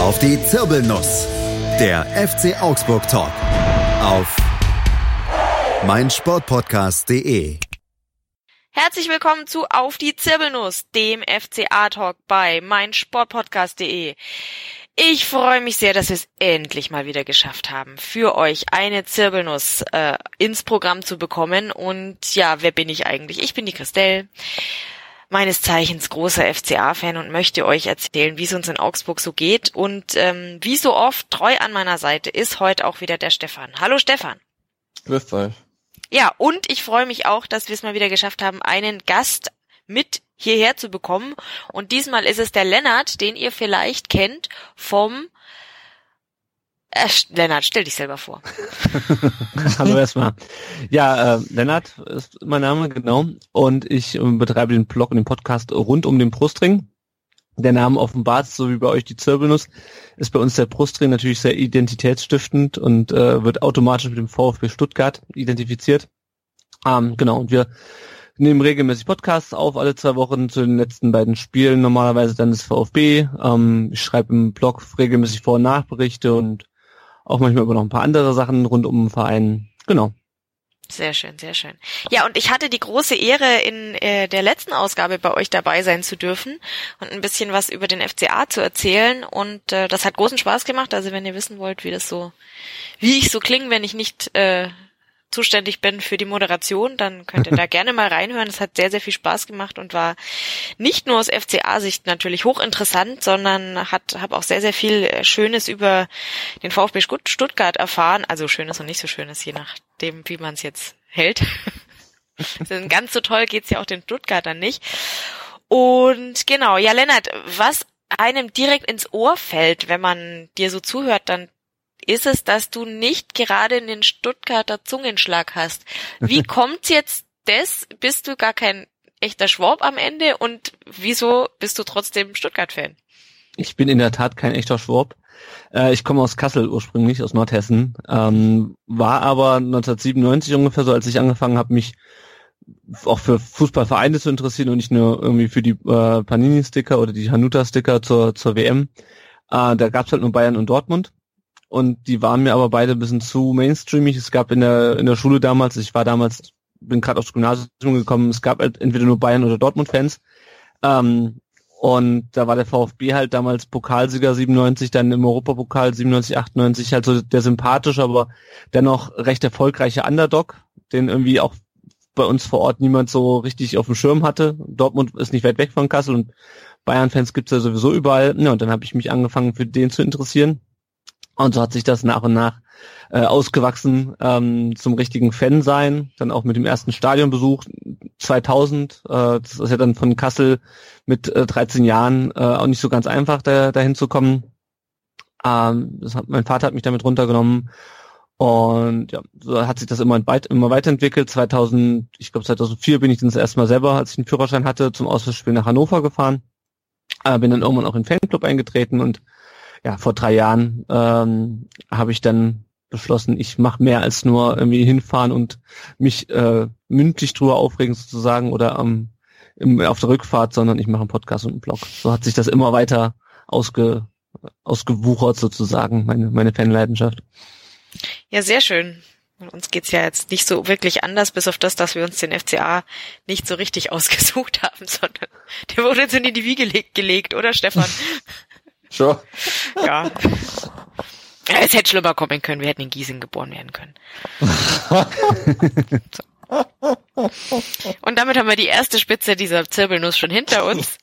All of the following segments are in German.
Auf die Zirbelnuss. Der FC Augsburg Talk. Auf meinsportpodcast.de. Herzlich willkommen zu Auf die Zirbelnuss, dem FCA-Talk bei meinsportpodcast.de. Ich freue mich sehr, dass wir es endlich mal wieder geschafft haben, für euch eine Zirbelnuss ins Programm zu bekommen. Und ja, wer bin ich eigentlich? Ich bin die Christelle, meines Zeichens großer FCA-Fan, und möchte euch erzählen, wie es uns in Augsburg so geht. Und wie so oft, treu an meiner Seite ist heute auch wieder der Stefan. Hallo Stefan. Grüß euch. Ja, und ich freue mich auch, dass wir es mal wieder geschafft haben, einen Gast mit hierher zu bekommen. Und diesmal ist es der Lennart, den ihr vielleicht kennt vom... Lennart, stell dich selber vor. Hallo erstmal. Ja, Lennart ist mein Name, genau. Und ich betreibe den Blog und den Podcast rund um den Brustring. Der Name offenbart, so wie bei euch die Zirbelnuss, ist bei uns der Brustring natürlich sehr identitätsstiftend und wird automatisch mit dem VfB Stuttgart identifiziert. Genau, und wir nehmen regelmäßig Podcasts auf, alle 2 Wochen zu den letzten beiden Spielen, normalerweise dann das VfB. Ich schreibe im Blog regelmäßig Vor- und Nachberichte und auch manchmal über noch ein paar andere Sachen rund um den Verein. Genau. Sehr schön, sehr schön. Ja, und ich hatte die große Ehre, in der letzten Ausgabe bei euch dabei sein zu dürfen und ein bisschen was über den FCA zu erzählen. Und das hat großen Spaß gemacht. Also wenn ihr wissen wollt, wie ich so klinge, wenn ich nicht zuständig bin für die Moderation, dann könnt ihr da gerne mal reinhören. Es hat sehr, sehr viel Spaß gemacht und war nicht nur aus FCA-Sicht natürlich hochinteressant, sondern habe auch sehr, sehr viel Schönes über den VfB Stuttgart erfahren. Also Schönes und nicht so Schönes, je nachdem, wie man es jetzt hält. Denn ganz so toll geht's ja auch den Stuttgartern nicht. Und genau, ja Lennart, was einem direkt ins Ohr fällt, wenn man dir so zuhört, dann ist es, dass du nicht gerade einen Stuttgarter Zungenschlag hast. Wie kommt's jetzt bist du gar kein echter Schwab am Ende, und wieso bist du trotzdem Stuttgart-Fan? Ich bin in der Tat kein echter Schwab. Ich komme aus Kassel ursprünglich, aus Nordhessen, war aber 1997 ungefähr so, als ich angefangen habe, mich auch für Fußballvereine zu interessieren und nicht nur irgendwie für die Panini-Sticker oder die Hanuta-Sticker zur WM. Da gab's halt nur Bayern und Dortmund. Und die waren mir aber beide ein bisschen zu mainstreamig. Es gab in der Schule damals, bin gerade aufs Gymnasium gekommen, es gab halt entweder nur Bayern oder Dortmund-Fans. Und da war der VfB halt damals Pokalsieger 97, dann im Europapokal 97, 98 halt so der sympathische, aber dennoch recht erfolgreiche Underdog, den irgendwie auch bei uns vor Ort niemand so richtig auf dem Schirm hatte. Dortmund ist nicht weit weg von Kassel und Bayern-Fans gibt's ja sowieso überall. Ja, und dann habe ich mich angefangen, für den zu interessieren. Und so hat sich das nach und nach ausgewachsen zum richtigen Fan sein, dann auch mit dem ersten Stadionbesuch 2000. Das ist ja dann von Kassel mit 13 Jahren auch nicht so ganz einfach, dahin zu kommen. Mein Vater hat mich damit runtergenommen und ja, so hat sich das immer weiterentwickelt. 2004 bin ich dann das erste Mal selber, als ich einen Führerschein hatte, zum Auswärtsspiel nach Hannover gefahren. Bin dann irgendwann auch in den Fanclub eingetreten und ja, vor 3 Jahren habe ich dann beschlossen, ich mache mehr als nur irgendwie hinfahren und mich mündlich drüber aufregen sozusagen oder auf der Rückfahrt, sondern ich mache einen Podcast und einen Blog. So hat sich das immer weiter ausgewuchert sozusagen, meine Fanleidenschaft. Ja, sehr schön. Und uns geht's ja jetzt nicht so wirklich anders, bis auf das, dass wir uns den FCA nicht so richtig ausgesucht haben, sondern der wurde uns in die Wiege gelegt, oder Stefan? Schon. Ja. Es hätte schlimmer kommen können, wir hätten in Giesing geboren werden können. So. Und damit haben wir die erste Spitze dieser Zirbelnuss schon hinter uns.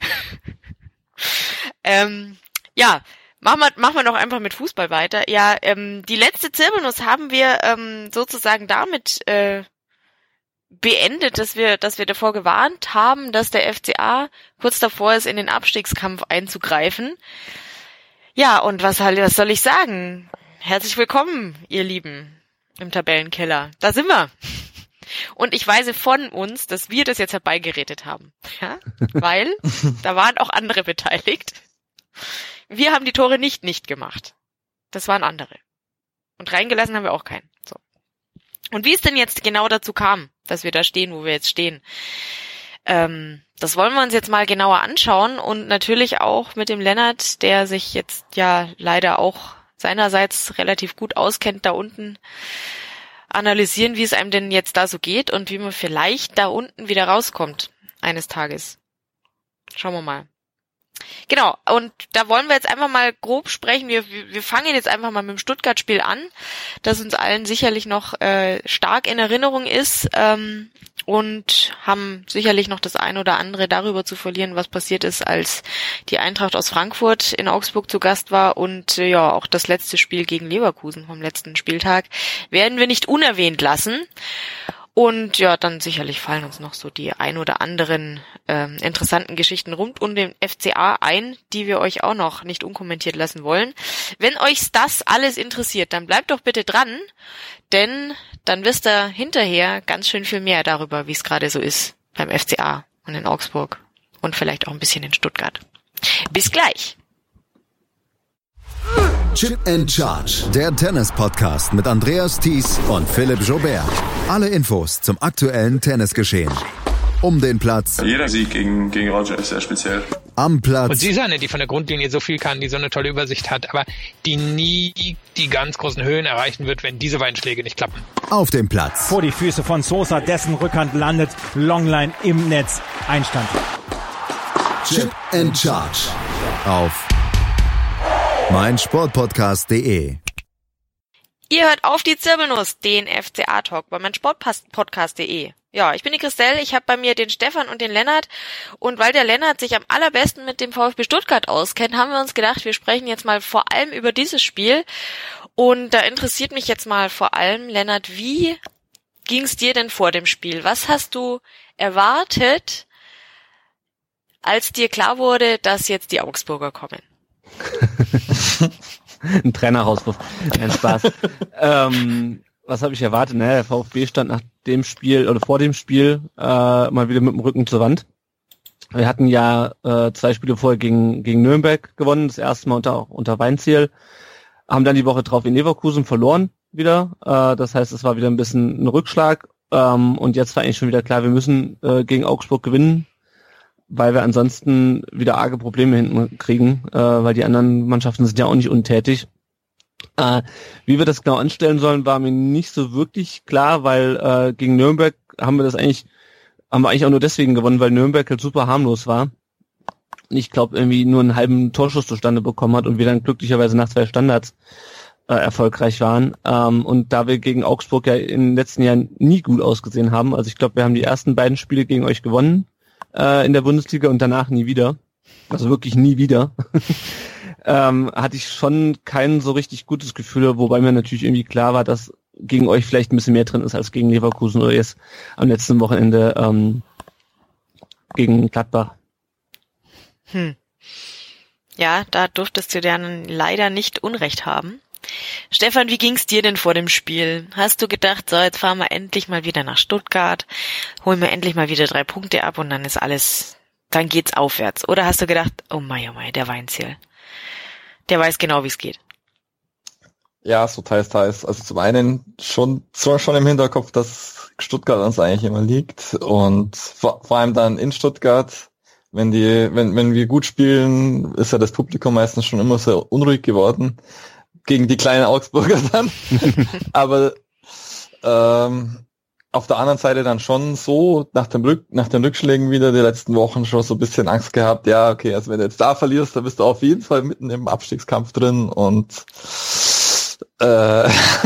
Ja, machen wir doch einfach mit Fußball weiter. Ja, die letzte Zirbelnuss haben wir sozusagen damit beendet, dass wir davor gewarnt haben, dass der FCA kurz davor ist, in den Abstiegskampf einzugreifen. Ja, und was soll ich sagen? Herzlich willkommen, ihr Lieben, im Tabellenkeller. Da sind wir. Und ich weise von uns, dass wir das jetzt herbeigeredet haben. Ja? Weil da waren auch andere beteiligt. Wir haben die Tore nicht gemacht. Das waren andere. Und reingelassen haben wir auch keinen. So. Und wie es denn jetzt genau dazu kam, dass wir da stehen, wo wir jetzt stehen. Das wollen wir uns jetzt mal genauer anschauen und natürlich auch mit dem Lennart, der sich jetzt ja leider auch seinerseits relativ gut auskennt da unten, analysieren, wie es einem denn jetzt da so geht und wie man vielleicht da unten wieder rauskommt eines Tages. Schauen wir mal. Genau, und da wollen wir jetzt einfach mal grob sprechen. Wir fangen jetzt einfach mal mit dem Stuttgart-Spiel an, das uns allen sicherlich noch stark in Erinnerung ist und haben sicherlich noch das ein oder andere darüber zu verlieren, was passiert ist, als die Eintracht aus Frankfurt in Augsburg zu Gast war und ja, auch das letzte Spiel gegen Leverkusen vom letzten Spieltag werden wir nicht unerwähnt lassen. Und ja, dann sicherlich fallen uns noch so die ein oder anderen interessanten Geschichten rund um den FCA ein, die wir euch auch noch nicht unkommentiert lassen wollen. Wenn euch das alles interessiert, dann bleibt doch bitte dran, denn dann wisst ihr hinterher ganz schön viel mehr darüber, wie es gerade so ist beim FCA und in Augsburg und vielleicht auch ein bisschen in Stuttgart. Bis gleich! Chip and Charge, der Tennis-Podcast mit Andreas Thies und Philipp Joubert. Alle Infos zum aktuellen Tennisgeschehen. Um den Platz. Jeder Sieg gegen Roger ist sehr speziell. Am Platz. Und sie ist eine, die von der Grundlinie so viel kann, die so eine tolle Übersicht hat, aber die nie die ganz großen Höhen erreichen wird, wenn diese beiden Schläge nicht klappen. Auf dem Platz. Vor die Füße von Sosa, dessen Rückhand landet. Longline im Netz. Einstand. Chip and Charge. Auf meinsportpodcast.de. Ihr hört auf die Zirbelnuss, den FCA-Talk bei meinsportpodcast.de. Ja, ich bin die Christelle, ich habe bei mir den Stefan und den Lennart und weil der Lennart sich am allerbesten mit dem VfB Stuttgart auskennt, haben wir uns gedacht, wir sprechen jetzt mal vor allem über dieses Spiel und da interessiert mich jetzt mal vor allem, Lennart, wie ging's dir denn vor dem Spiel? Was hast du erwartet, als dir klar wurde, dass jetzt die Augsburger kommen? Ein Trainerauswurf. Kein Spaß. Was habe ich erwartet? Naja, der VfB stand nach dem Spiel oder vor dem Spiel mal wieder mit dem Rücken zur Wand. Wir hatten ja 2 Spiele vorher gegen Nürnberg gewonnen, das erste Mal unter Weinziel, haben dann die Woche drauf in Leverkusen verloren wieder. Das heißt, es war wieder ein bisschen ein Rückschlag und jetzt war eigentlich schon wieder klar, wir müssen gegen Augsburg gewinnen, weil wir ansonsten wieder arge Probleme hinten kriegen, weil die anderen Mannschaften sind ja auch nicht untätig. Wie wir das genau anstellen sollen, war mir nicht so wirklich klar, weil gegen Nürnberg haben wir eigentlich auch nur deswegen gewonnen, weil Nürnberg halt super harmlos war. Und ich glaube, irgendwie nur einen halben Torschuss zustande bekommen hat und wir dann glücklicherweise nach 2 Standards erfolgreich waren. Und da wir gegen Augsburg ja in den letzten Jahren nie gut ausgesehen haben, also ich glaube, wir haben die ersten beiden Spiele gegen euch gewonnen in der Bundesliga und danach nie wieder. Also wirklich nie wieder. Hatte ich schon kein so richtig gutes Gefühl, wobei mir natürlich irgendwie klar war, dass gegen euch vielleicht ein bisschen mehr drin ist als gegen Leverkusen oder jetzt am letzten Wochenende gegen Gladbach. Ja, da durftest du dann leider nicht Unrecht haben. Stefan, wie ging's dir denn vor dem Spiel? Hast du gedacht, so, jetzt fahren wir endlich mal wieder nach Stuttgart, holen wir endlich mal wieder 3 Punkte ab und dann ist alles, dann geht's aufwärts? Oder hast du gedacht, oh mei, der Weinziel, der weiß genau, wie es geht? Ja, so teils. Also zum einen schon im Hinterkopf, dass Stuttgart uns eigentlich immer liegt und vor allem dann in Stuttgart, wenn wir gut spielen, ist ja das Publikum meistens schon immer sehr unruhig geworden. Gegen die kleinen Augsburger dann. Aber auf der anderen Seite dann schon so nach den Rückschlägen wieder die letzten Wochen schon so ein bisschen Angst gehabt, ja, okay, also wenn du jetzt da verlierst, dann bist du auf jeden Fall mitten im Abstiegskampf drin und leider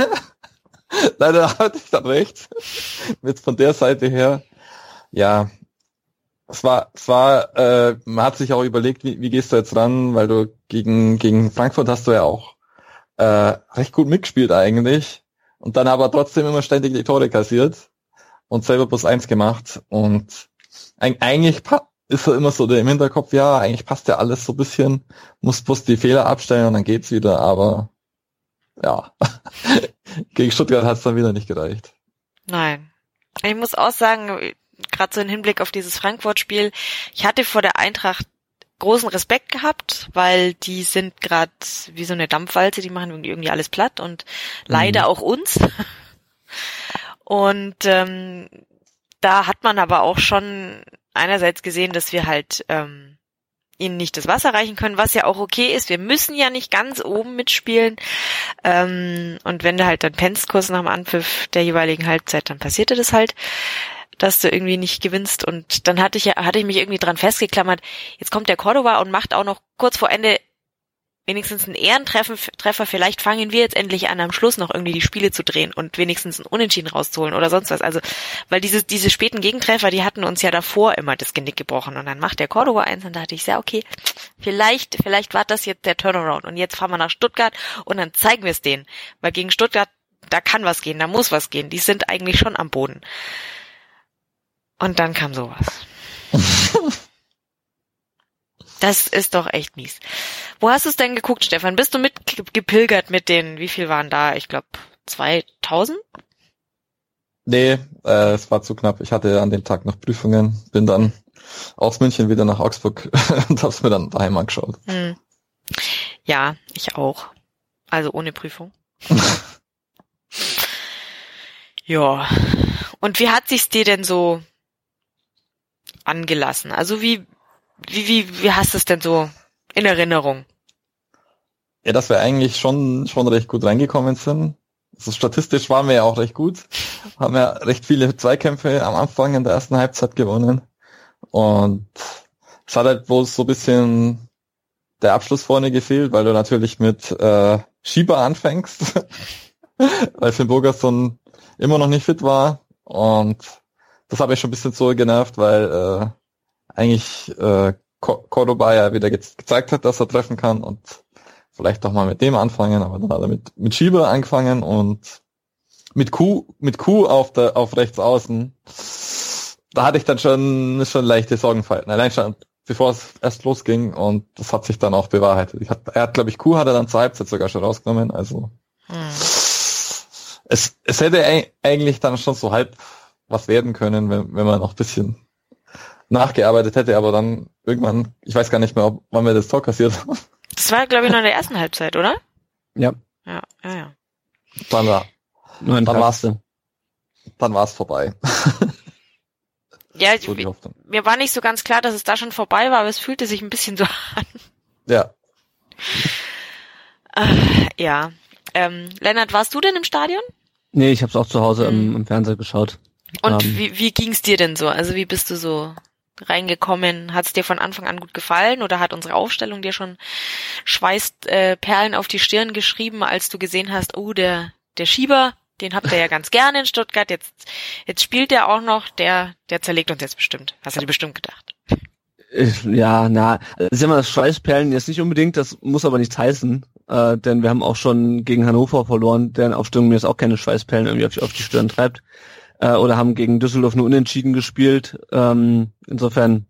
hatte ich dann recht. Jetzt von der Seite her, ja, es war, man hat sich auch überlegt, wie gehst du jetzt ran, weil du gegen Frankfurt hast du ja auch recht gut mitgespielt eigentlich und dann aber trotzdem immer ständig die Tore kassiert und selber +1 gemacht und eigentlich ist immer so im Hinterkopf, ja, eigentlich passt ja alles so ein bisschen, muss bloß die Fehler abstellen und dann geht's wieder, aber ja, gegen Stuttgart hat's dann wieder nicht gereicht. Nein. Ich muss auch sagen, gerade so im Hinblick auf dieses Frankfurt-Spiel, ich hatte vor der Eintracht großen Respekt gehabt, weil die sind gerade wie so eine Dampfwalze, die machen irgendwie alles platt und leider auch uns. Und da da hat man aber auch schon einerseits gesehen, dass wir halt ihnen nicht das Wasser reichen können, was ja auch okay ist. Wir müssen ja nicht ganz oben mitspielen. Und wenn du halt dann pennst kurz nach dem Anpfiff der jeweiligen Halbzeit, dann passierte das halt, dass du irgendwie nicht gewinnst. Und dann hatte ich mich irgendwie dran festgeklammert, jetzt kommt der Córdoba und macht auch noch kurz vor Ende wenigstens einen Ehrentreffer, vielleicht fangen wir jetzt endlich an, am Schluss noch irgendwie die Spiele zu drehen und wenigstens einen Unentschieden rauszuholen oder sonst was. Also, weil diese späten Gegentreffer, die hatten uns ja davor immer das Genick gebrochen und dann macht der Córdoba eins und da dachte ich, ja, okay, vielleicht war das jetzt der Turnaround und jetzt fahren wir nach Stuttgart und dann zeigen wir es denen, weil gegen Stuttgart, da kann was gehen, da muss was gehen, die sind eigentlich schon am Boden. Und dann kam sowas. Das ist doch echt mies. Wo hast du es denn geguckt, Stefan? Bist du mitgepilgert mit den, wie viel waren da? Ich glaube 2000? Nee, es war zu knapp. Ich hatte an dem Tag noch Prüfungen, bin dann aus München wieder nach Augsburg und hab's mir dann daheim angeschaut. Ja, ich auch. Also ohne Prüfung. Ja. Und wie hat sich's dir denn so angelassen? Also wie hast du es denn so in Erinnerung? Ja, dass wir eigentlich schon recht gut reingekommen sind. Also statistisch waren wir ja auch recht gut. Haben ja recht viele Zweikämpfe am Anfang in der ersten Halbzeit gewonnen. Und es hat halt bloß so ein bisschen der Abschluss vorne gefehlt, weil du natürlich mit Schieber anfängst, weil Finn Bogerson immer noch nicht fit war. Und das habe ich schon ein bisschen so genervt, weil eigentlich Córdoba ja wieder gezeigt hat, dass er treffen kann und vielleicht doch mal mit dem anfangen, aber dann hat er mit Schieber angefangen und mit Kuh auf rechts außen. Da hatte ich dann schon leichte Sorgenfalten. Allein schon bevor es erst losging und das hat sich dann auch bewahrheitet. Glaube ich, Kuh hat er dann zur Halbzeit sogar schon rausgenommen, also es hätte eigentlich dann schon so halb was werden können, wenn man noch ein bisschen nachgearbeitet hätte, aber dann irgendwann, ich weiß gar nicht mehr, wann wir das Tor kassiert haben. Das war, glaube ich, noch in der ersten Halbzeit, oder? Ja. Ja. Dann war's vorbei. Ja, mir war nicht so ganz klar, dass es da schon vorbei war, aber es fühlte sich ein bisschen so an. Ja. Ja. Lennart, warst du denn im Stadion? Nee, ich habe es auch zu Hause im Fernseher geschaut. Und wie ging's dir denn so? Also wie bist du so reingekommen? Hat's dir von Anfang an gut gefallen oder hat unsere Aufstellung dir schon Schweißperlen auf die Stirn geschrieben, als du gesehen hast, oh, der Schieber, den habt ihr ja ganz gerne in Stuttgart, jetzt spielt der auch noch, der zerlegt uns jetzt bestimmt. Hast du dir bestimmt gedacht? Ja, ist ja mal das Schweißperlen jetzt nicht unbedingt, das muss aber nichts heißen, denn wir haben auch schon gegen Hannover verloren, deren Aufstellung mir jetzt auch keine Schweißperlen irgendwie auf die Stirn treibt. Oder haben gegen Düsseldorf nur unentschieden gespielt. Insofern,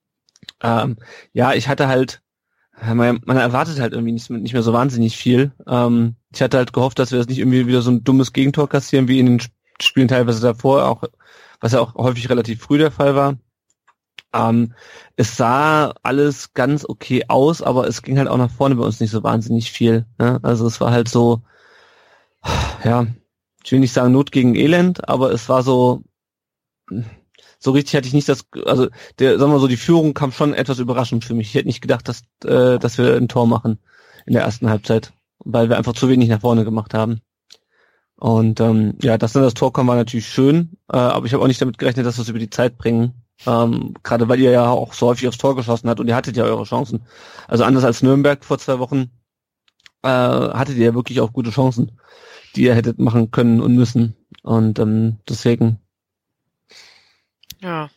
ich hatte halt, man erwartet halt irgendwie nicht mehr so wahnsinnig viel. Ich hatte halt gehofft, dass wir das nicht irgendwie wieder so ein dummes Gegentor kassieren, wie in den Spielen teilweise davor, auch was ja auch häufig relativ früh der Fall war. Es sah alles ganz okay aus, aber es ging halt auch nach vorne bei uns nicht so wahnsinnig viel. Ne? Also es war halt so, ja, ich will nicht sagen Not gegen Elend, aber es war so richtig hatte ich nicht sagen wir so, die Führung kam schon etwas überraschend für mich. Ich hätte nicht gedacht, dass wir ein Tor machen in der ersten Halbzeit, weil wir einfach zu wenig nach vorne gemacht haben. Und dass dann das Tor kam, war natürlich schön, aber ich habe auch nicht damit gerechnet, dass wir es über die Zeit bringen. Gerade weil ihr ja auch so häufig aufs Tor geschossen habt und ihr hattet ja eure Chancen. Also anders als Nürnberg vor 2 Wochen hattet ihr ja wirklich auch gute Chancen, die ihr hättet machen können und müssen. Und deswegen. Ja.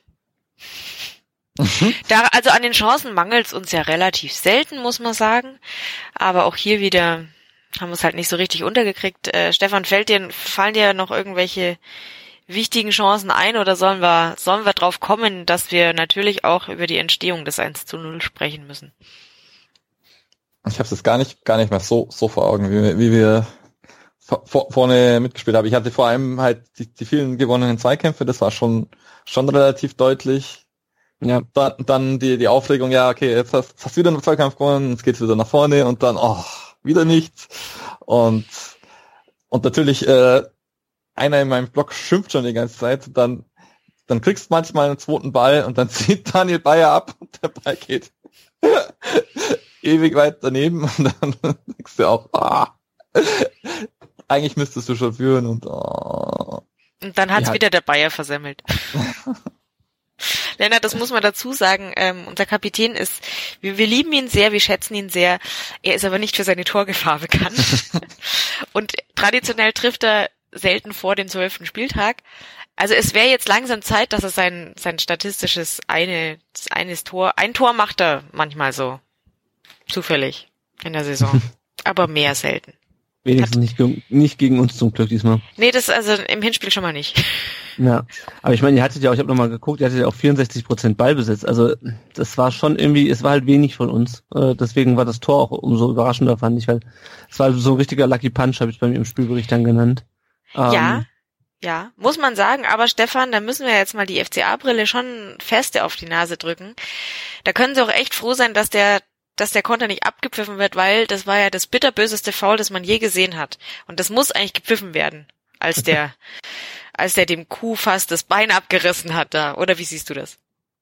Also an den Chancen mangelt es uns ja relativ selten, muss man sagen. Aber auch hier wieder haben wir es halt nicht so richtig untergekriegt. Stefan, fallen dir noch irgendwelche wichtigen Chancen ein oder sollen wir drauf kommen, dass wir natürlich auch über die Entstehung des 1:0 sprechen müssen? Ich habe es jetzt gar nicht mehr so vor Augen, wie wir vorne mitgespielt haben. Ich hatte vor allem halt die vielen gewonnenen Zweikämpfe, das war schon relativ deutlich. Ja, dann die Aufregung, ja, okay, jetzt hast du wieder einen Zweikampf gewonnen, jetzt geht's wieder nach vorne und dann, wieder nichts. Und natürlich, einer in meinem Blog schimpft schon die ganze Zeit, dann dann kriegst du manchmal einen zweiten Ball und dann zieht Daniel Bayer ab und der Ball geht ewig weit daneben und dann denkst du auch, eigentlich müsstest du schon führen und Und dann hat's wieder der Bayer versemmelt. Lennart, das muss man dazu sagen, unser Kapitän ist, wir lieben ihn sehr, wir schätzen ihn sehr, er ist aber nicht für seine Torgefahr bekannt. Und traditionell trifft er selten vor dem 12. Spieltag. Also es wäre jetzt langsam Zeit, dass er sein statistisches ein Tor macht er manchmal so. Zufällig in der Saison. Aber mehr selten. Wenigstens nicht gegen uns zum Glück diesmal. Nee, das also im Hinspiel schon mal nicht. Ja, aber ich meine, ich habe nochmal geguckt, ihr hattet ja auch 64% Ballbesitz. Also das war schon irgendwie, es war halt wenig von uns. Deswegen war das Tor auch umso überraschender, fand ich, weil es war so ein richtiger Lucky Punch, habe ich bei mir im Spielbericht dann genannt. Ja, muss man sagen, aber Stefan, da müssen wir jetzt mal die FCA-Brille schon feste auf die Nase drücken. Da können Sie auch echt froh sein, dass der Konter nicht abgepfiffen wird, weil das war ja das bitterböseste Foul, das man je gesehen hat. Und das muss eigentlich gepfiffen werden, als der dem Kuh fast das Bein abgerissen hat da. Oder wie siehst du das?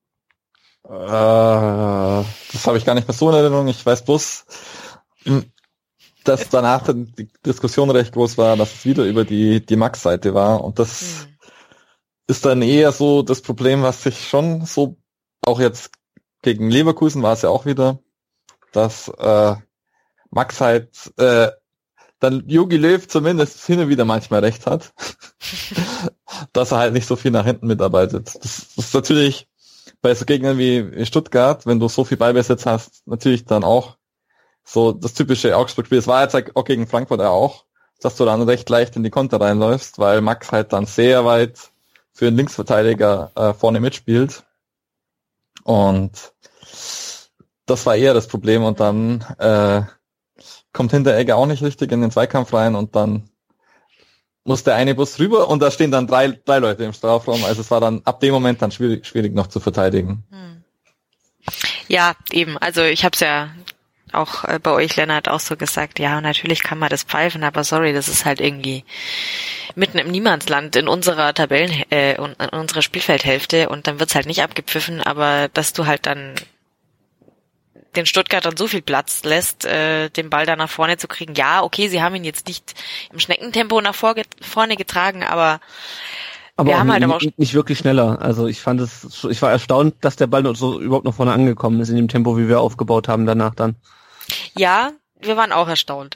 Das habe ich gar nicht mehr so in Erinnerung. Ich weiß bloß, dass danach die Diskussion recht groß war, dass es wieder über die Max-Seite war. Und das ist dann eher so das Problem, was sich schon so, auch jetzt gegen Leverkusen war es ja auch wieder, dass Max halt dann Jogi Löw zumindest hin und wieder manchmal recht hat, dass er halt nicht so viel nach hinten mitarbeitet. Das ist natürlich bei so Gegnern wie Stuttgart, wenn du so viel Ballbesitz hast, natürlich dann auch so das typische Augsburg-Spiel. Es war jetzt auch gegen Frankfurt auch, dass du dann recht leicht in die Konter reinläufst, weil Max halt dann sehr weit für den Linksverteidiger vorne mitspielt. Und das war eher das Problem und dann kommt Hinteregger auch nicht richtig in den Zweikampf rein und dann muss der eine Bus rüber und da stehen dann drei Leute im Strafraum. Also es war dann ab dem Moment dann schwierig noch zu verteidigen. Ja, eben. Also ich habe es ja auch bei euch, Lennart, auch so gesagt. Ja, natürlich kann man das pfeifen, aber sorry, das ist halt irgendwie mitten im Niemandsland in unserer in unserer Spielfeldhälfte und dann wird's halt nicht abgepfiffen, aber dass du halt dann den Stuttgartern so viel Platz lässt, den Ball da nach vorne zu kriegen. Ja, okay, sie haben ihn jetzt nicht im Schneckentempo nach vorne getragen, aber wir haben halt aber auch nicht wirklich schneller. Also ich war erstaunt, dass der Ball überhaupt noch vorne angekommen ist in dem Tempo, wie wir aufgebaut haben danach dann. Ja, wir waren auch erstaunt.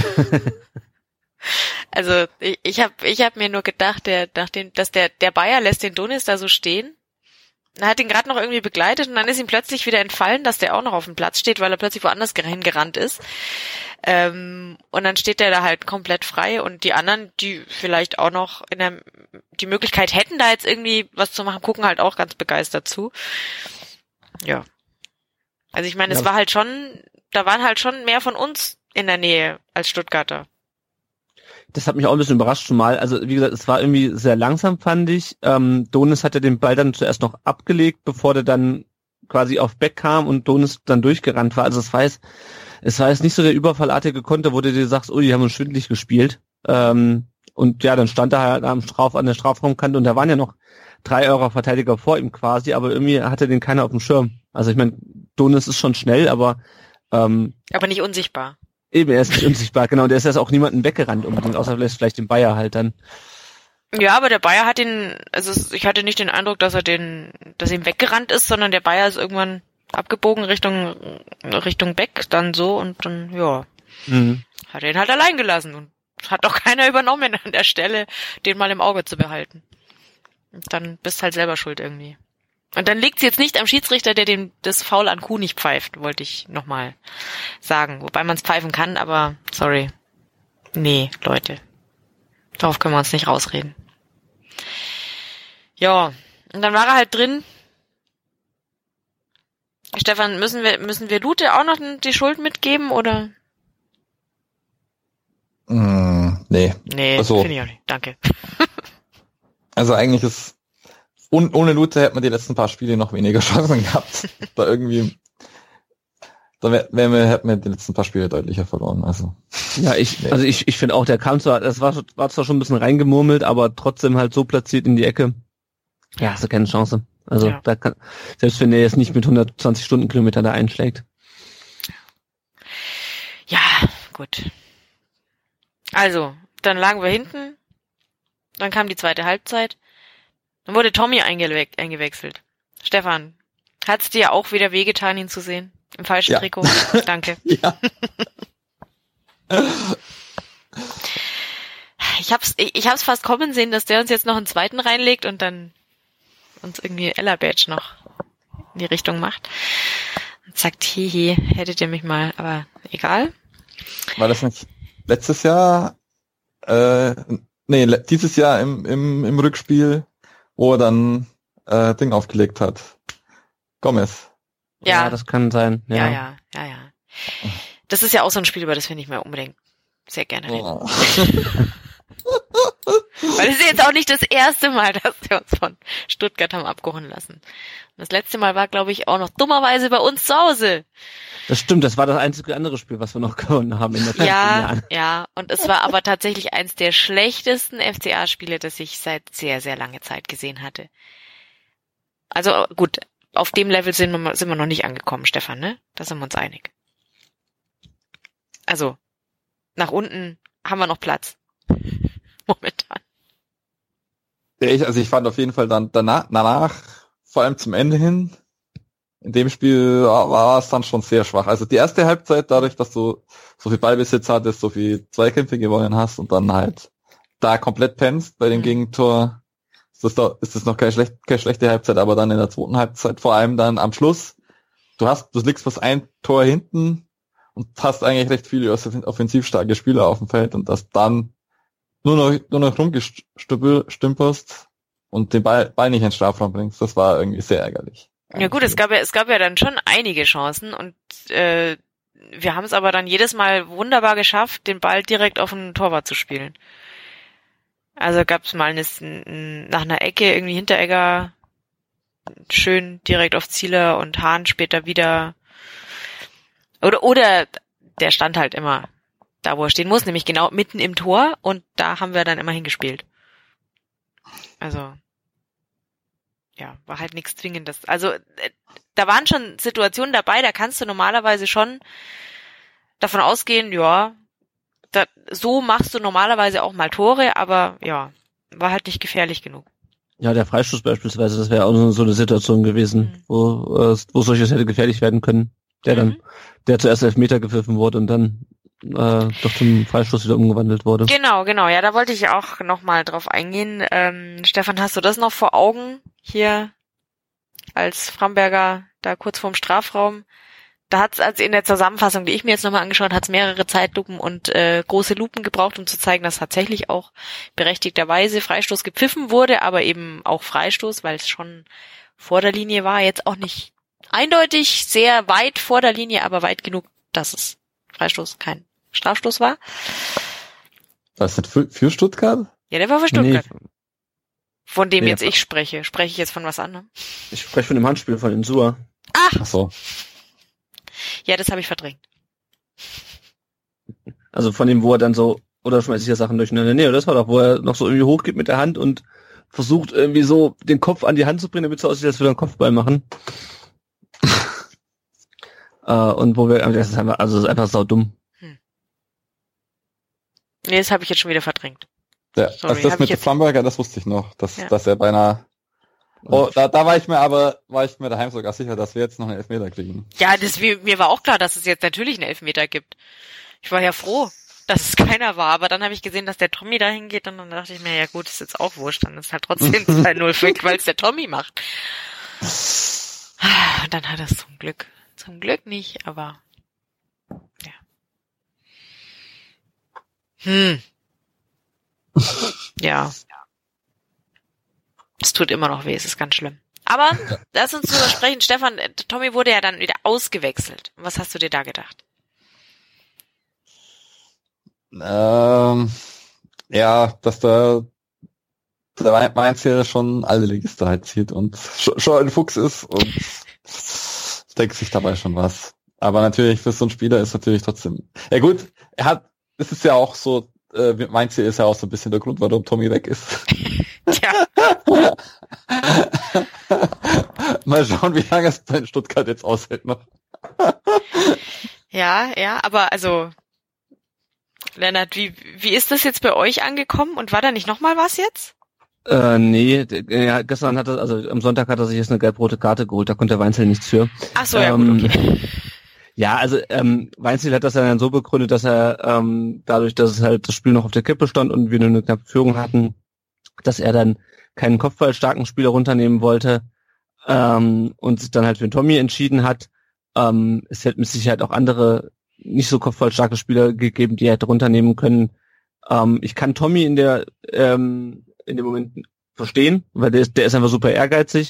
Also ich hab mir nur gedacht, dass der Bayer lässt den Donis da so stehen. Er hat ihn gerade noch irgendwie begleitet und dann ist ihm plötzlich wieder entfallen, dass der auch noch auf dem Platz steht, weil er plötzlich woanders hingerannt ist. Und dann steht der da halt komplett frei und die anderen, die vielleicht auch noch die Möglichkeit hätten, da jetzt irgendwie was zu machen, gucken halt auch ganz begeistert zu. Ja. Also ich meine, es war halt schon, da waren halt schon mehr von uns in der Nähe als Stuttgarter. Das hat mich auch ein bisschen überrascht schon mal. Also wie gesagt, es war irgendwie sehr langsam, fand ich. Donis hat ja den Ball dann zuerst noch abgelegt, bevor der dann quasi auf Beck kam und Donis dann durchgerannt war. Also es war jetzt nicht so der überfallartige Konter, wo du dir sagst, oh, die haben uns schwindelig gespielt. Und ja, dann stand er halt an der Strafraumkante und da waren ja noch 3 eurer Verteidiger vor ihm quasi, aber irgendwie hatte den keiner auf dem Schirm. Also ich meine, Donis ist schon schnell, aber nicht unsichtbar. Eben, er ist nicht unsichtbar, genau. Der ist jetzt auch niemanden weggerannt unbedingt, außer vielleicht den Bayer halt dann. Ja, aber der Bayer hat ich hatte nicht den Eindruck, dass ihm weggerannt ist, sondern der Bayer ist irgendwann abgebogen Richtung Beck dann so und dann, ja, hat er ihn halt allein gelassen und hat auch keiner übernommen an der Stelle, den mal im Auge zu behalten. Und dann bist halt selber schuld irgendwie. Und dann liegt's jetzt nicht am Schiedsrichter, der das Foul an Kuh nicht pfeift, wollte ich nochmal sagen. Wobei man es pfeifen kann, aber sorry. Nee, Leute. Darauf können wir uns nicht rausreden. Ja, und dann war er halt drin. Stefan, müssen wir Lute auch noch die Schuld mitgeben, oder? Nee. Nee, also, finde ich auch nicht. Danke. Also eigentlich ist ohne Lute hätte man die letzten paar Spiele noch weniger Chancen gehabt. Hätten wir die letzten paar Spiele deutlicher verloren. Also ja, ich finde auch, der kam zwar, das war zwar schon ein bisschen reingemurmelt, aber trotzdem halt so platziert in die Ecke. Ja, hast du keine Chance. Also Ja. da kann, selbst wenn der jetzt nicht mit 120 Stundenkilometer da einschlägt. Ja, gut. Also, dann lagen wir hinten. Dann kam die zweite Halbzeit. Dann wurde Tommy eingewechselt. Stefan, hat's dir auch wieder wehgetan, ihn zu sehen? Im falschen Ja. Trikot? Danke. Ja. Ich hab's fast kommen sehen, dass der uns jetzt noch einen zweiten reinlegt und dann uns irgendwie Ella Badge noch in die Richtung macht. Und sagt, hihi, hättet ihr mich mal, aber egal. War das nicht letztes Jahr? Dieses Jahr im Rückspiel, wo er dann Ding aufgelegt hat. Gomez. Ja, Das kann sein. ja. Das ist ja auch so ein Spiel, über das wir nicht mehr unbedingt sehr gerne reden. Oh. Weil es ist jetzt auch nicht das erste Mal, dass wir uns von Stuttgart haben abgehauen lassen. Und das letzte Mal war, glaube ich, auch noch dummerweise bei uns zu Hause. Das stimmt, das war das einzige andere Spiel, was wir noch gewonnen haben in der letzten Jahren. Ja, und es war aber tatsächlich eins der schlechtesten FCA-Spiele, das ich seit sehr, sehr langer Zeit gesehen hatte. Also gut, auf dem Level sind wir noch nicht angekommen, Stefan, ne? Da sind wir uns einig. Also, nach unten haben wir noch Platz. Momentan. Ja, ich fand auf jeden Fall dann danach, vor allem zum Ende hin, in dem Spiel war es dann schon sehr schwach. Also die erste Halbzeit, dadurch, dass du so viel Ballbesitz hattest, so viel Zweikämpfe gewonnen hast und dann halt da komplett pennst bei dem Gegentor, ist das noch keine schlechte Halbzeit, aber dann in der zweiten Halbzeit, vor allem dann am Schluss, du liegst fast ein Tor hinten und hast eigentlich recht viele offensiv starke Spieler auf dem Feld und das dann nur noch rumgestümperst und den Ball nicht in den Strafraum bringst, das war irgendwie sehr ärgerlich. Ja gut, es gab ja dann schon einige Chancen und wir haben es aber dann jedes Mal wunderbar geschafft, den Ball direkt auf den Torwart zu spielen. Also gab es mal nach einer Ecke irgendwie Hinteregger schön direkt auf Zieler und Hahn später wieder oder der stand halt immer da, wo er stehen muss, nämlich genau mitten im Tor und da haben wir dann immer hingespielt. Also ja, war halt nichts Zwingendes. Also da waren schon Situationen dabei, da kannst du normalerweise schon davon ausgehen, ja, so machst du normalerweise auch mal Tore, aber ja, war halt nicht gefährlich genug. Ja, der Freistoß beispielsweise, das wäre auch so eine Situation gewesen, wo solches hätte gefährlich werden können, der zuerst Elfmeter gepfiffen wurde und dann doch zum Freistoß wieder umgewandelt wurde. Genau, ja, da wollte ich auch nochmal drauf eingehen. Stefan, hast du das noch vor Augen hier als Framberger da kurz vorm Strafraum? Da hat's also in der Zusammenfassung, die ich mir jetzt nochmal angeschaut, hat's mehrere Zeitlupen und große Lupen gebraucht, um zu zeigen, dass tatsächlich auch berechtigterweise Freistoß gepfiffen wurde, aber eben auch Freistoß, weil es schon vor der Linie war. Jetzt auch nicht eindeutig sehr weit vor der Linie, aber weit genug, dass es Freistoß kein Strafstoß war. Was ist das für Stuttgart? Ja, der war für Stuttgart. Nee, Von dem Nee, jetzt ich spreche. Spreche ich jetzt von was anderem? ich spreche von dem Handspiel von Insua. Ach so. Ja, das habe ich verdrängt. Also von dem, wo er dann so, oder schmeißt ich ja Sachen durcheinander. Nee, das war doch, wo er noch so irgendwie hochgeht mit der Hand und versucht irgendwie so den Kopf an die Hand zu bringen, damit es so aussieht, als würde er einen Kopfball machen. Und wo wir, das ist einfach saudumm. Nee, das habe ich jetzt schon wieder verdrängt. Ja, Sorry, also das hab mit ich dem jetzt- Framberger, das wusste ich noch, dass Ja. er beinahe. Oh, da war ich mir daheim sogar sicher, dass wir jetzt noch einen Elfmeter kriegen. Ja, mir war auch klar, dass es jetzt natürlich einen Elfmeter gibt. Ich war ja froh, dass es keiner war, aber dann habe ich gesehen, dass der Tommy da hingeht und dann dachte ich mir, ja gut, ist jetzt auch wurscht, dann ist halt trotzdem 2-0 für, weil es der Tommy macht. Und dann hat er es zum Glück nicht, aber ja. Ja. Es tut immer noch weh, es ist ganz schlimm. Aber lass uns drüber sprechen. Stefan, Tommy wurde ja dann wieder ausgewechselt. Was hast du dir da gedacht? Ja, dass der Mainz hier schon alle Ligiste halt zieht und schon ein Fuchs ist und denkt sich dabei schon was. Aber natürlich für so einen Spieler ist natürlich trotzdem, ja gut, es ist ja auch so, Mainz hier ist ja auch so ein bisschen der Grund, warum Tommy weg ist. Tja. Mal schauen, wie lange es in Stuttgart jetzt aushält noch. Ja, aber also, Lennart, wie ist das jetzt bei euch angekommen und war da nicht nochmal was jetzt? Nee, gestern am Sonntag hat er sich jetzt eine gelb-rote Karte geholt, da konnte der Weinzel nichts für. Ach so, ja gut, okay. Ja, also Weinziel hat das ja dann so begründet, dass er dadurch, dass es halt das Spiel noch auf der Kippe stand und wir nur eine knappe Führung hatten, dass er dann keinen kopfballstarken Spieler runternehmen wollte und sich dann halt für Tommy entschieden hat. Es hätte mit Sicherheit auch andere nicht so kopfballstarke Spieler gegeben, die er hätte runternehmen können. Ich kann Tommy in dem Moment verstehen, weil der ist einfach super ehrgeizig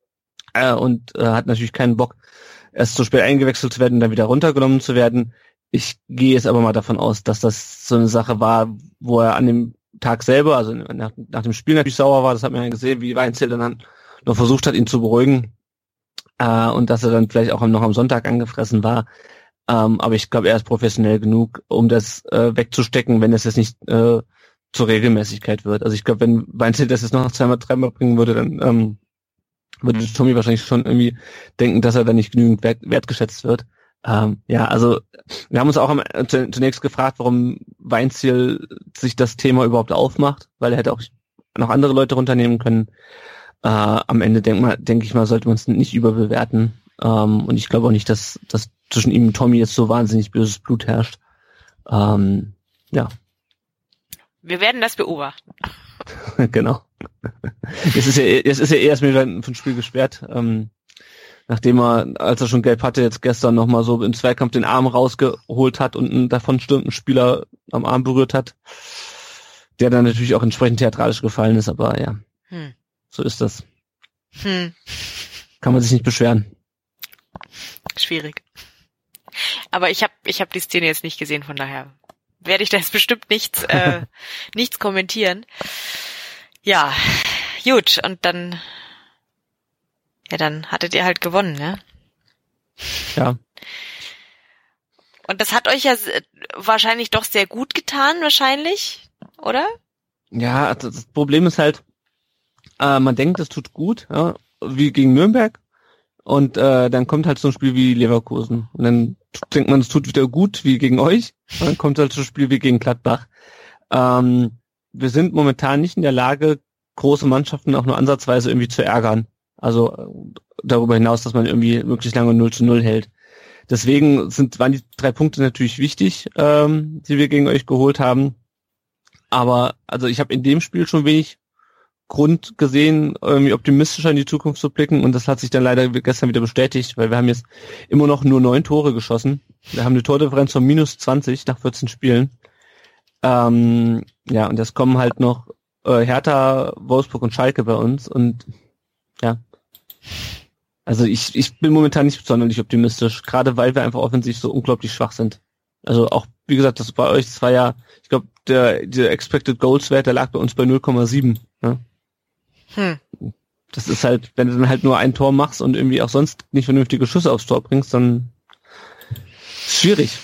und hat natürlich keinen Bock, erst zu spät eingewechselt zu werden und dann wieder runtergenommen zu werden. Ich gehe jetzt aber mal davon aus, dass das so eine Sache war, wo er an dem Tag selber, also nach dem Spiel natürlich sauer war. Das hat man ja gesehen, wie Weinzel dann noch versucht hat, ihn zu beruhigen und dass er dann vielleicht auch noch am Sonntag angefressen war. Aber ich glaube, er ist professionell genug, um das wegzustecken, wenn es jetzt nicht zur Regelmäßigkeit wird. Also ich glaube, wenn Weinzel das jetzt noch zweimal, dreimal bringen würde, dann würde Tommy wahrscheinlich schon irgendwie denken, dass er da nicht genügend wertgeschätzt wird. Also wir haben uns auch zunächst gefragt, warum Weinziel sich das Thema überhaupt aufmacht, weil er hätte auch noch andere Leute runternehmen können. Am Ende denke ich mal, sollte man es nicht überbewerten. Und ich glaube auch nicht, dass zwischen ihm und Tommy jetzt so wahnsinnig böses Blut herrscht. Ja. Wir werden das beobachten. Genau. Jetzt ist er erst wieder vom Spiel gesperrt, nachdem er, als er schon gelb hatte, jetzt gestern nochmal so im Zweikampf den Arm rausgeholt hat und einen davon stürmenden Spieler am Arm berührt hat, der dann natürlich auch entsprechend theatralisch gefallen ist, aber ja, so ist das. Kann man sich nicht beschweren. Schwierig. Aber ich hab die Szene jetzt nicht gesehen, von daher werde ich da jetzt bestimmt nichts kommentieren. Ja, gut, und dann hattet ihr halt gewonnen, ne? Ja. Und das hat euch ja wahrscheinlich doch sehr gut getan, wahrscheinlich, oder? Ja, das Problem ist halt, man denkt, es tut gut, ja, wie gegen Nürnberg, und dann kommt halt so ein Spiel wie Leverkusen. Und dann denkt man, es tut wieder gut, wie gegen euch, und dann kommt halt so ein Spiel wie gegen Gladbach. Wir sind momentan nicht in der Lage, große Mannschaften auch nur ansatzweise irgendwie zu ärgern. Also darüber hinaus, dass man irgendwie möglichst lange 0-0 hält. Deswegen waren die 3 Punkte natürlich wichtig, die wir gegen euch geholt haben. Aber also ich habe in dem Spiel schon wenig Grund gesehen, irgendwie optimistischer in die Zukunft zu blicken, und das hat sich dann leider gestern wieder bestätigt, weil wir haben jetzt immer noch nur 9 Tore geschossen. Wir haben eine Tordifferenz von -20 nach 14 Spielen. Und jetzt kommen halt noch Hertha, Wolfsburg und Schalke bei uns, und ja, also ich bin momentan nicht sonderlich optimistisch, gerade weil wir einfach offensiv so unglaublich schwach sind. Also auch, wie gesagt, das bei euch, das war ja, ich glaube, der Expected Goals Wert, der lag bei uns bei 0,7. Ne? Das ist halt, wenn du dann halt nur ein Tor machst und irgendwie auch sonst nicht vernünftige Schüsse aufs Tor bringst, dann ist schwierig.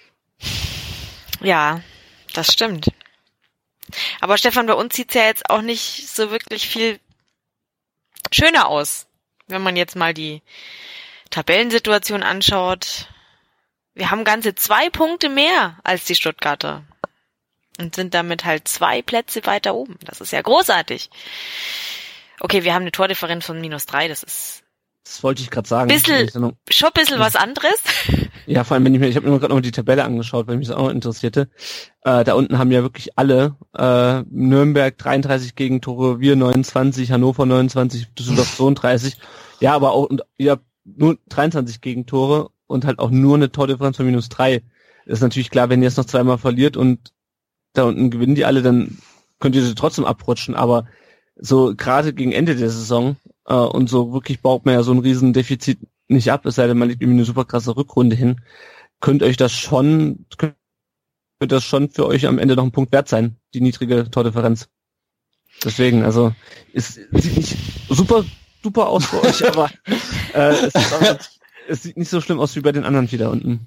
Ja, das stimmt. Aber Stefan, bei uns sieht's ja jetzt auch nicht so wirklich viel schöner aus, wenn man jetzt mal die Tabellensituation anschaut. Wir haben ganze 2 Punkte mehr als die Stuttgarter und sind damit halt 2 Plätze weiter oben. Das ist ja großartig. Okay, wir haben eine Tordifferenz von -3, das wollte ich gerade sagen. Schon ein bisschen was anderes. Ja, vor allem, ich habe mir gerade noch die Tabelle angeschaut, weil mich das auch noch interessierte. Da unten haben ja wirklich alle Nürnberg 33 Gegentore, wir 29, Hannover 29, Düsseldorf 32. Ja, aber auch, und ihr habt nur 23 Gegentore und halt auch nur eine Tordifferenz von -3. Das ist natürlich klar, wenn ihr jetzt noch zweimal verliert und da unten gewinnen die alle, dann könnt ihr sie trotzdem abrutschen, aber so gerade gegen Ende der Saison und so wirklich baut man ja so ein riesen Defizit nicht ab, es sei denn, man legt irgendwie eine super krasse Rückrunde hin, könnte das schon für euch am Ende noch ein Punkt wert sein, die niedrige Tordifferenz. Deswegen, also es sieht nicht super duper aus für euch, aber es sieht nicht so schlimm aus wie bei den anderen 4 da unten.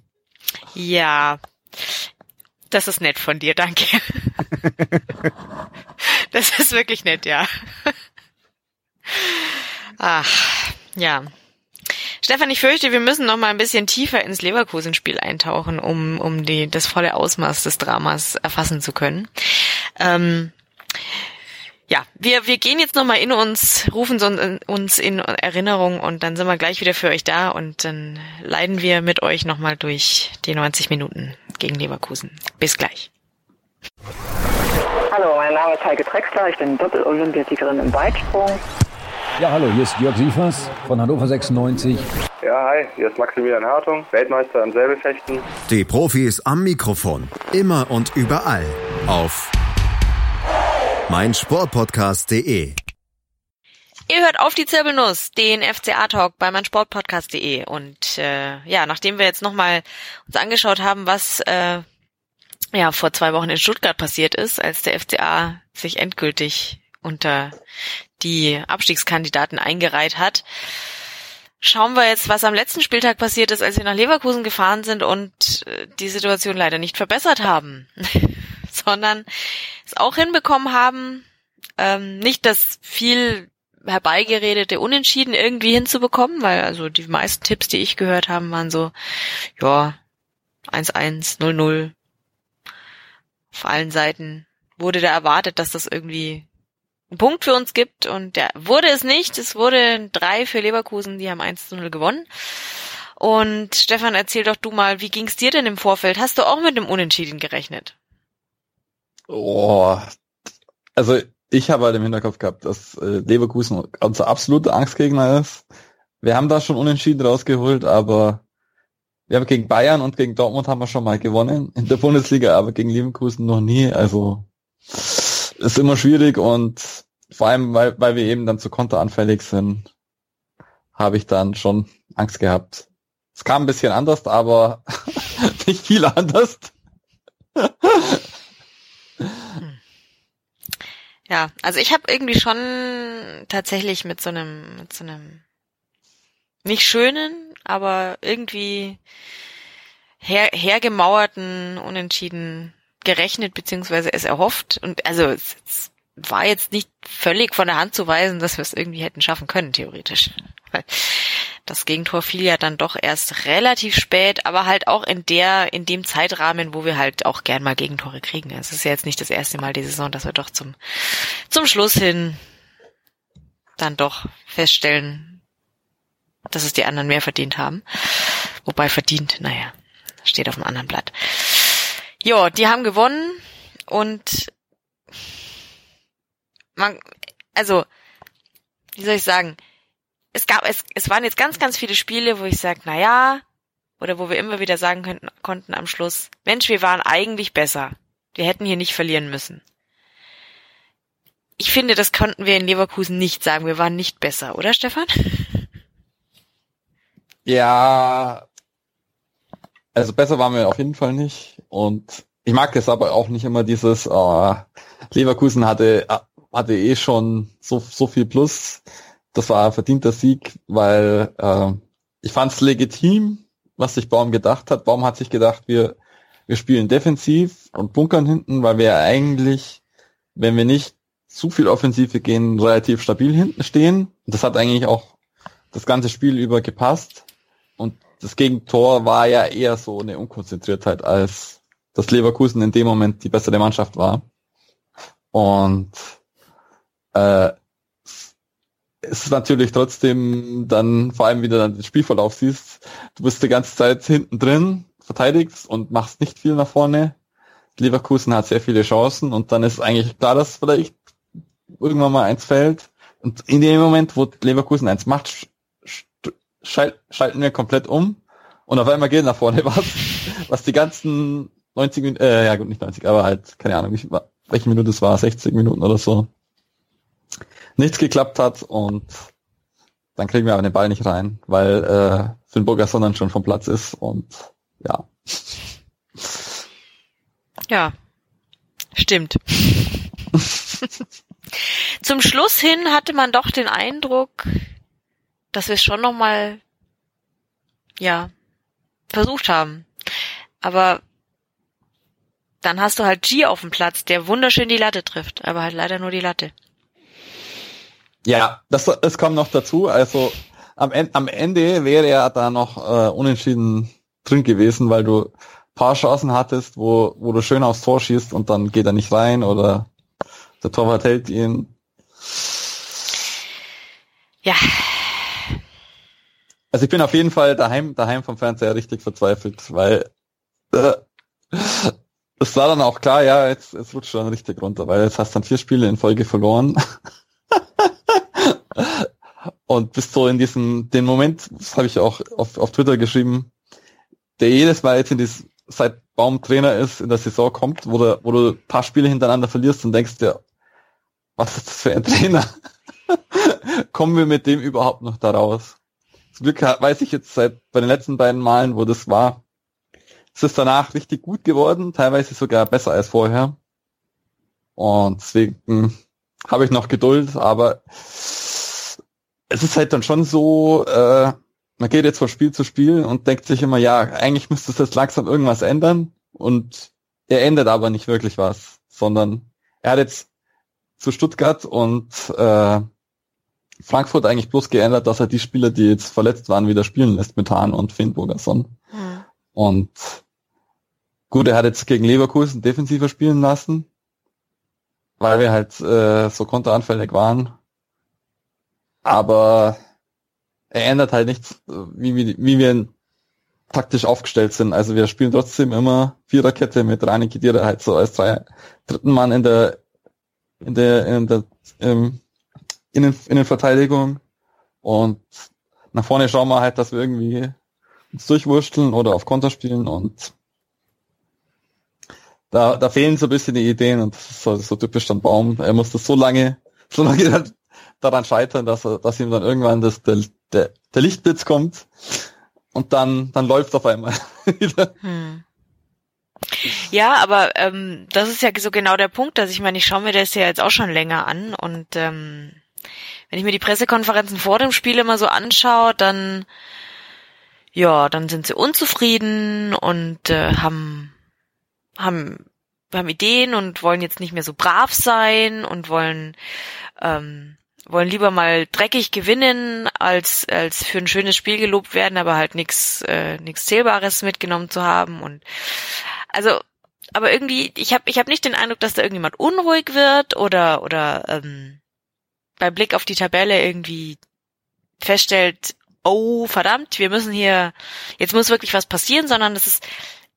Ja, das ist nett von dir, danke. Das ist wirklich nett, ja. Ach, ja. Stefan, ich fürchte, wir müssen noch mal ein bisschen tiefer ins Leverkusen-Spiel eintauchen, um das volle Ausmaß des Dramas erfassen zu können. Ja, wir gehen jetzt noch mal in uns, rufen uns in Erinnerung und dann sind wir gleich wieder für euch da und dann leiden wir mit euch noch mal durch die 90 Minuten gegen Leverkusen. Bis gleich. Hallo, mein Name ist Heike Drexler, ich bin Doppel-Olympiasiegerin im Weitsprung. Ja, hallo, hier ist Jörg Sievers von Hannover 96. Ja, hi, hier ist Maximilian Hartung, Weltmeister im Säbelfechten. Die Profis am Mikrofon, immer und überall auf meinsportpodcast.de. Ihr hört auf die Zirbelnuss, den FCA-Talk bei meinsportpodcast.de und nachdem wir jetzt nochmal uns angeschaut haben, was vor 2 Wochen in Stuttgart passiert ist, als der FCA sich endgültig unter die Abstiegskandidaten eingereiht hat, schauen wir jetzt, was am letzten Spieltag passiert ist, als wir nach Leverkusen gefahren sind und die Situation leider nicht verbessert haben, sondern es auch hinbekommen haben, nicht das viel herbeigeredete Unentschieden irgendwie hinzubekommen, weil also die meisten Tipps, die ich gehört habe, waren so, 1-1, 0-0. Auf allen Seiten wurde da erwartet, dass das irgendwie einen Punkt für uns gibt und der wurde es nicht. Es wurde 3 für Leverkusen, die haben 1-0 gewonnen. Und Stefan, erzähl doch du mal, wie ging's dir denn im Vorfeld? Hast du auch mit dem Unentschieden gerechnet? Also ich habe halt im Hinterkopf gehabt, dass Leverkusen unser absoluter Angstgegner ist. Wir haben da schon Unentschieden rausgeholt, aber wir haben gegen Bayern und gegen Dortmund haben wir schon mal gewonnen in der Bundesliga, aber gegen Leverkusen noch nie. Also ist immer schwierig und vor allem, weil wir eben dann zu konteranfällig sind, habe ich dann schon Angst gehabt. Es kam ein bisschen anders, aber nicht viel anders. Ja, also ich habe irgendwie schon tatsächlich mit so einem nicht schönen, aber irgendwie hergemauerten Unentschieden gerechnet, beziehungsweise es erhofft. Und also es war jetzt nicht völlig von der Hand zu weisen, dass wir es irgendwie hätten schaffen können, theoretisch. Weil das Gegentor fiel ja dann doch erst relativ spät, aber halt auch in dem Zeitrahmen, wo wir halt auch gern mal Gegentore kriegen. Es ist ja jetzt nicht das erste Mal die Saison, dass wir doch zum Schluss hin dann doch feststellen, dass es die anderen mehr verdient haben. Wobei verdient, steht auf einem anderen Blatt. Ja, die haben gewonnen und wie soll ich sagen, es waren jetzt ganz, ganz viele Spiele, wo ich sage, oder wo wir immer wieder sagen konnten am Schluss, Mensch, wir waren eigentlich besser. Wir hätten hier nicht verlieren müssen. Ich finde, das konnten wir in Leverkusen nicht sagen. Wir waren nicht besser, oder Stefan? Ja, also besser waren wir auf jeden Fall nicht. Und ich mag das aber auch nicht immer dieses, Leverkusen hatte schon so viel Plus. Das war ein verdienter Sieg, weil ich fand es legitim, was sich Baum gedacht hat. Baum hat sich gedacht, wir spielen defensiv und bunkern hinten, weil wir eigentlich, wenn wir nicht zu viel Offensive gehen, relativ stabil hinten stehen. Das hat eigentlich auch das ganze Spiel über gepasst. Und das Gegentor war ja eher so eine Unkonzentriertheit, als dass Leverkusen in dem Moment die bessere Mannschaft war. Und es ist natürlich trotzdem dann, vor allem wie du dann den Spielverlauf siehst, du bist die ganze Zeit hinten drin, verteidigst und machst nicht viel nach vorne. Leverkusen hat sehr viele Chancen und dann ist eigentlich klar, dass vielleicht irgendwann mal eins fällt. Und in dem Moment, wo Leverkusen eins macht, schalten wir komplett um und auf einmal geht nach vorne was die ganzen 90 Minuten, nicht 90, aber halt, keine Ahnung, welche Minute es war, 60 Minuten oder so, nichts geklappt hat und dann kriegen wir aber den Ball nicht rein, weil Finn Burgerson dann schon vom Platz ist und ja. Ja, stimmt. Zum Schluss hin hatte man doch den Eindruck, dass wir es schon nochmal, versucht haben. Aber dann hast du halt G auf dem Platz, der wunderschön die Latte trifft, aber halt leider nur die Latte. Ja, das kommt noch dazu. Also am Ende wäre er da noch unentschieden drin gewesen, weil du ein paar Chancen hattest, wo du schön aufs Tor schießt und dann geht er nicht rein oder der Torwart hält ihn. Ja. Also ich bin auf jeden Fall daheim vom Fernseher richtig verzweifelt, weil es war dann auch klar, ja, jetzt rutscht du dann richtig runter, weil jetzt hast du dann 4 Spiele in Folge verloren. Und bist so in den Moment, das habe ich auch auf Twitter geschrieben, der jedes Mal jetzt seit Baum Trainer ist, in der Saison kommt, wo du ein paar Spiele hintereinander verlierst und denkst dir, was ist das für ein Trainer? Kommen wir mit dem überhaupt noch da raus? Zum Glück weiß ich jetzt bei den letzten beiden Malen, wo das war, es ist danach richtig gut geworden, teilweise sogar besser als vorher. Und deswegen habe ich noch Geduld, aber es ist halt dann schon so, man geht jetzt von Spiel zu Spiel und denkt sich immer, ja, eigentlich müsste es jetzt langsam irgendwas ändern und er ändert aber nicht wirklich was, sondern er hat jetzt zu Stuttgart und Frankfurt eigentlich bloß geändert, dass er die Spieler, die jetzt verletzt waren, wieder spielen lässt mit Hahn und Finn Bogerson. Mhm. Und gut, er hat jetzt gegen Leverkusen defensiver spielen lassen, weil wir halt so konteranfällig waren. Aber er ändert halt nichts, wie wir taktisch aufgestellt sind. Also wir spielen trotzdem immer Viererkette mit Rani Khedira halt so als dritten Mann in der Innenverteidigung. Und nach vorne schauen wir halt, dass wir irgendwie uns durchwursteln oder auf Konter spielen und da fehlen so ein bisschen die Ideen und das ist so typisch dann Baum. Er muss das so lange daran scheitern, dass ihm dann irgendwann der Lichtblitz kommt und dann läuft auf einmal wieder. Ja, aber das ist ja so genau der Punkt, dass ich meine, ich schaue mir das ja jetzt auch schon länger an und wenn ich mir die Pressekonferenzen vor dem Spiel immer so anschaue, dann sind sie unzufrieden und haben Ideen und wollen jetzt nicht mehr so brav sein und wollen lieber mal dreckig gewinnen, als für ein schönes Spiel gelobt werden, aber halt nichts Zählbares mitgenommen zu haben. Und also, aber irgendwie, ich hab nicht den Eindruck, dass da irgendjemand unruhig wird oder bei Blick auf die Tabelle irgendwie feststellt, oh verdammt, wir müssen hier, jetzt muss wirklich was passieren, sondern das ist,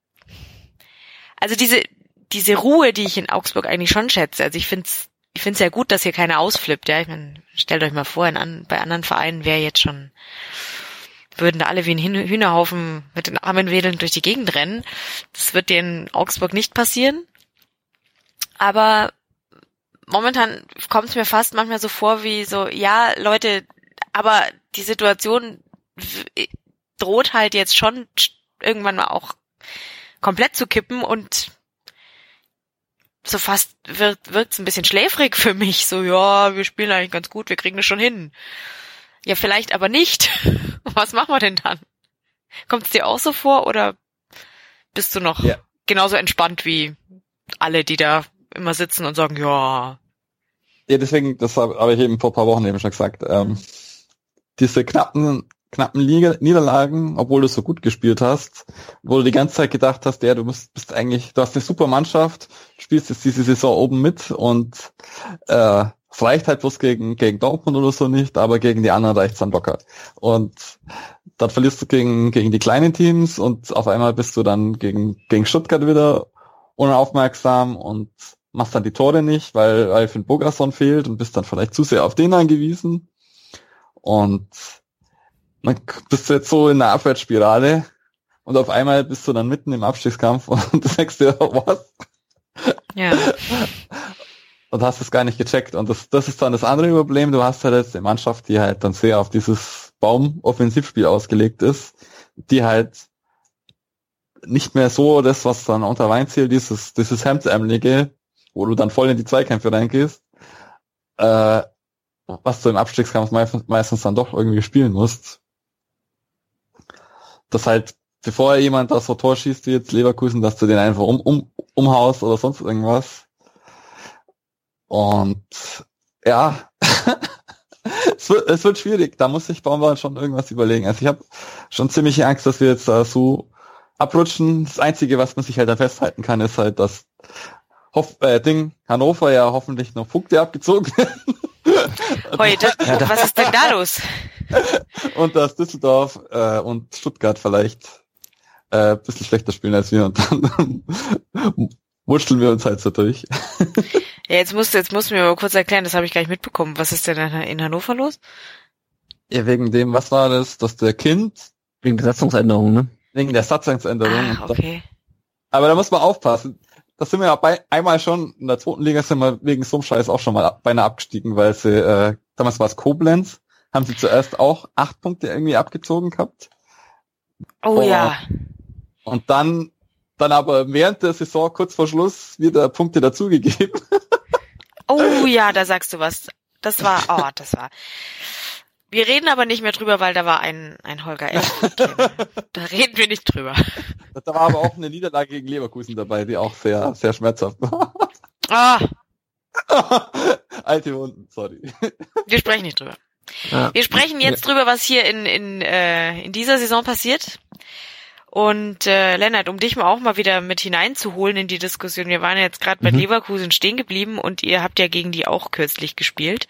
also diese Ruhe, die ich in Augsburg eigentlich schon schätze. Also ich find's ja gut, dass hier keiner ausflippt, ja. Ich meine, stellt euch mal vor, bei anderen Vereinen würden da alle wie ein Hühnerhaufen mit den Armen wedelnd durch die Gegend rennen. Das wird dir in Augsburg nicht passieren. Aber momentan kommt es mir fast manchmal so vor wie so, ja, Leute, aber die Situation droht halt jetzt schon irgendwann mal auch komplett zu kippen und so fast wirkt's ein bisschen schläfrig für mich. So, ja, wir spielen eigentlich ganz gut, wir kriegen das schon hin. Ja, vielleicht aber nicht. Was machen wir denn dann? Kommt's dir auch so vor oder bist du noch genauso entspannt wie alle, die da immer sitzen und sagen, ja. Ja, deswegen, das habe ich eben vor ein paar Wochen eben schon gesagt, diese knappen Niederlagen, obwohl du so gut gespielt hast, wo du die ganze Zeit gedacht hast, du hast eine super Mannschaft, spielst jetzt diese Saison oben mit und es reicht halt bloß gegen Dortmund oder so nicht, aber gegen die anderen reicht's dann locker. Und dann verlierst du gegen die kleinen Teams und auf einmal bist du dann gegen Stuttgart wieder unaufmerksam und machst dann die Tore nicht, weil Finn Bogerson fehlt und bist dann vielleicht zu sehr auf den angewiesen. Und dann bist du jetzt so in einer Abwärtsspirale und auf einmal bist du dann mitten im Abstiegskampf und du denkst dir, was? Ja. Und hast es gar nicht gecheckt. Und das ist dann das andere Problem. Du hast halt jetzt eine Mannschaft, die halt dann sehr auf dieses Baum-Offensivspiel ausgelegt ist, die halt nicht mehr so das, was dann unter Weinziel, dieses Hemdsärmelige, wo du dann voll in die Zweikämpfe reingehst, was du im Abstiegskampf meistens dann doch irgendwie spielen musst. Das halt bevor jemand das so Tor schießt wie jetzt Leverkusen, dass du den einfach umhaust oder sonst irgendwas. Und ja, es wird schwierig. Da muss sich Baumgart schon irgendwas überlegen. Also ich habe schon ziemliche Angst, dass wir jetzt da so abrutschen. Das Einzige, was man sich halt da festhalten kann, ist halt, dass Hannover ja hoffentlich noch Punkte abgezogen werden. Heute, was ist denn da los? Und dass Düsseldorf und Stuttgart vielleicht ein bisschen schlechter spielen als wir und dann wurschteln wir uns halt so durch. Ja, jetzt musst du mir aber kurz erklären, das habe ich gar nicht mitbekommen. Was ist denn in Hannover los? Ja, wegen dem, was war das, dass der Kind... Wegen der Satzungsänderung, ne? Wegen der Satzungsänderung. Okay. Aber da muss man aufpassen. Das sind wir ja einmal schon, in der 2. Liga sind wir wegen so einem Scheiß auch schon mal beinahe abgestiegen, weil sie, damals war es Koblenz, haben sie zuerst auch 8 Punkte irgendwie abgezogen gehabt. Oh ja. Und dann aber während der Saison, kurz vor Schluss, wieder Punkte dazugegeben. Oh ja, da sagst du was. Das war. Wir reden aber nicht mehr drüber, weil da war ein Holger F. Da reden wir nicht drüber. Da war aber auch eine Niederlage gegen Leverkusen dabei, die auch sehr, sehr schmerzhaft war. Alte Wunden, sorry. Wir sprechen nicht drüber. Ja. Wir sprechen jetzt drüber, was hier in dieser Saison passiert. Und Lennart, um dich auch mal wieder mit hineinzuholen in die Diskussion, wir waren ja jetzt gerade bei Leverkusen stehen geblieben und ihr habt ja gegen die auch kürzlich gespielt.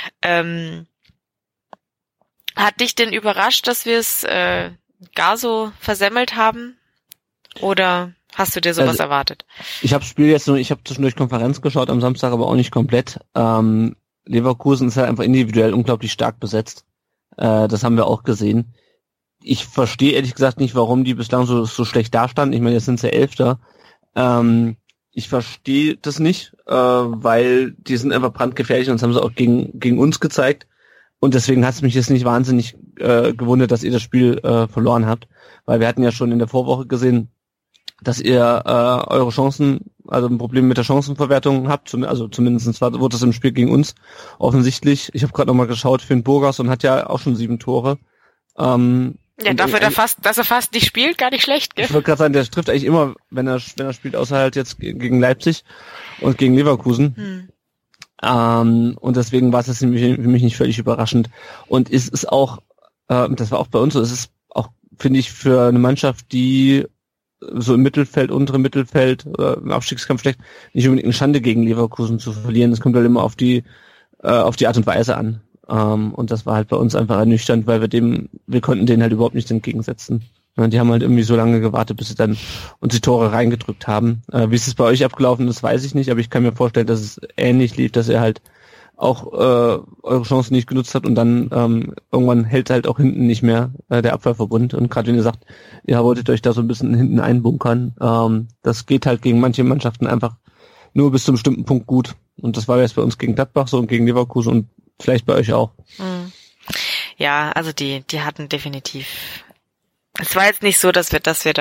Hat dich denn überrascht, dass wir es gar so versemmelt haben? Oder hast du dir sowas erwartet? Ich habe zwischendurch Konferenz geschaut am Samstag, aber auch nicht komplett. Leverkusen ist halt einfach individuell unglaublich stark besetzt. Das haben wir auch gesehen. Ich verstehe ehrlich gesagt nicht, warum die bislang so schlecht dastanden. Ich meine, jetzt sind sie 11. Ich verstehe das nicht, weil die sind einfach brandgefährlich und das haben sie auch gegen uns gezeigt. Und deswegen hat es mich jetzt nicht wahnsinnig gewundert, dass ihr das Spiel verloren habt. Weil wir hatten ja schon in der Vorwoche gesehen, dass ihr eure Chancen, also ein Problem mit der Chancenverwertung habt. Also zumindest wurde das im Spiel gegen uns offensichtlich. Ich habe gerade nochmal geschaut, Finn Burgerson hat ja auch schon 7 Tore. Ja, dafür, dass er fast nicht spielt, gar nicht schlecht, gell? Ich wollte gerade sagen, der trifft eigentlich immer, wenn er spielt, außer halt jetzt gegen Leipzig und gegen Leverkusen. Und deswegen war es jetzt für mich nicht völlig überraschend. Und es ist auch, das war auch bei uns so, es ist auch, finde ich, für eine Mannschaft, die so im Mittelfeld, unteren Mittelfeld oder im Abstiegskampf schlecht, nicht unbedingt eine Schande gegen Leverkusen zu verlieren. Es kommt halt immer auf die Art und Weise an. Und das war halt bei uns einfach ernüchternd, weil wir konnten denen halt überhaupt nichts entgegensetzen. Die haben halt irgendwie so lange gewartet, bis sie dann uns die Tore reingedrückt haben. Wie ist es bei euch abgelaufen, das weiß ich nicht, aber ich kann mir vorstellen, dass es ähnlich lief, dass ihr halt auch eure Chancen nicht genutzt habt und dann irgendwann hält halt auch hinten nicht mehr der Abwehrverbund. Und gerade wenn ihr sagt, ihr wolltet euch da so ein bisschen hinten einbunkern, das geht halt gegen manche Mannschaften einfach nur bis zu einem bestimmten Punkt gut. Und das war jetzt bei uns gegen Gladbach so und gegen Leverkusen und vielleicht bei euch auch. Ja, also die hatten definitiv. Es war jetzt nicht so, dass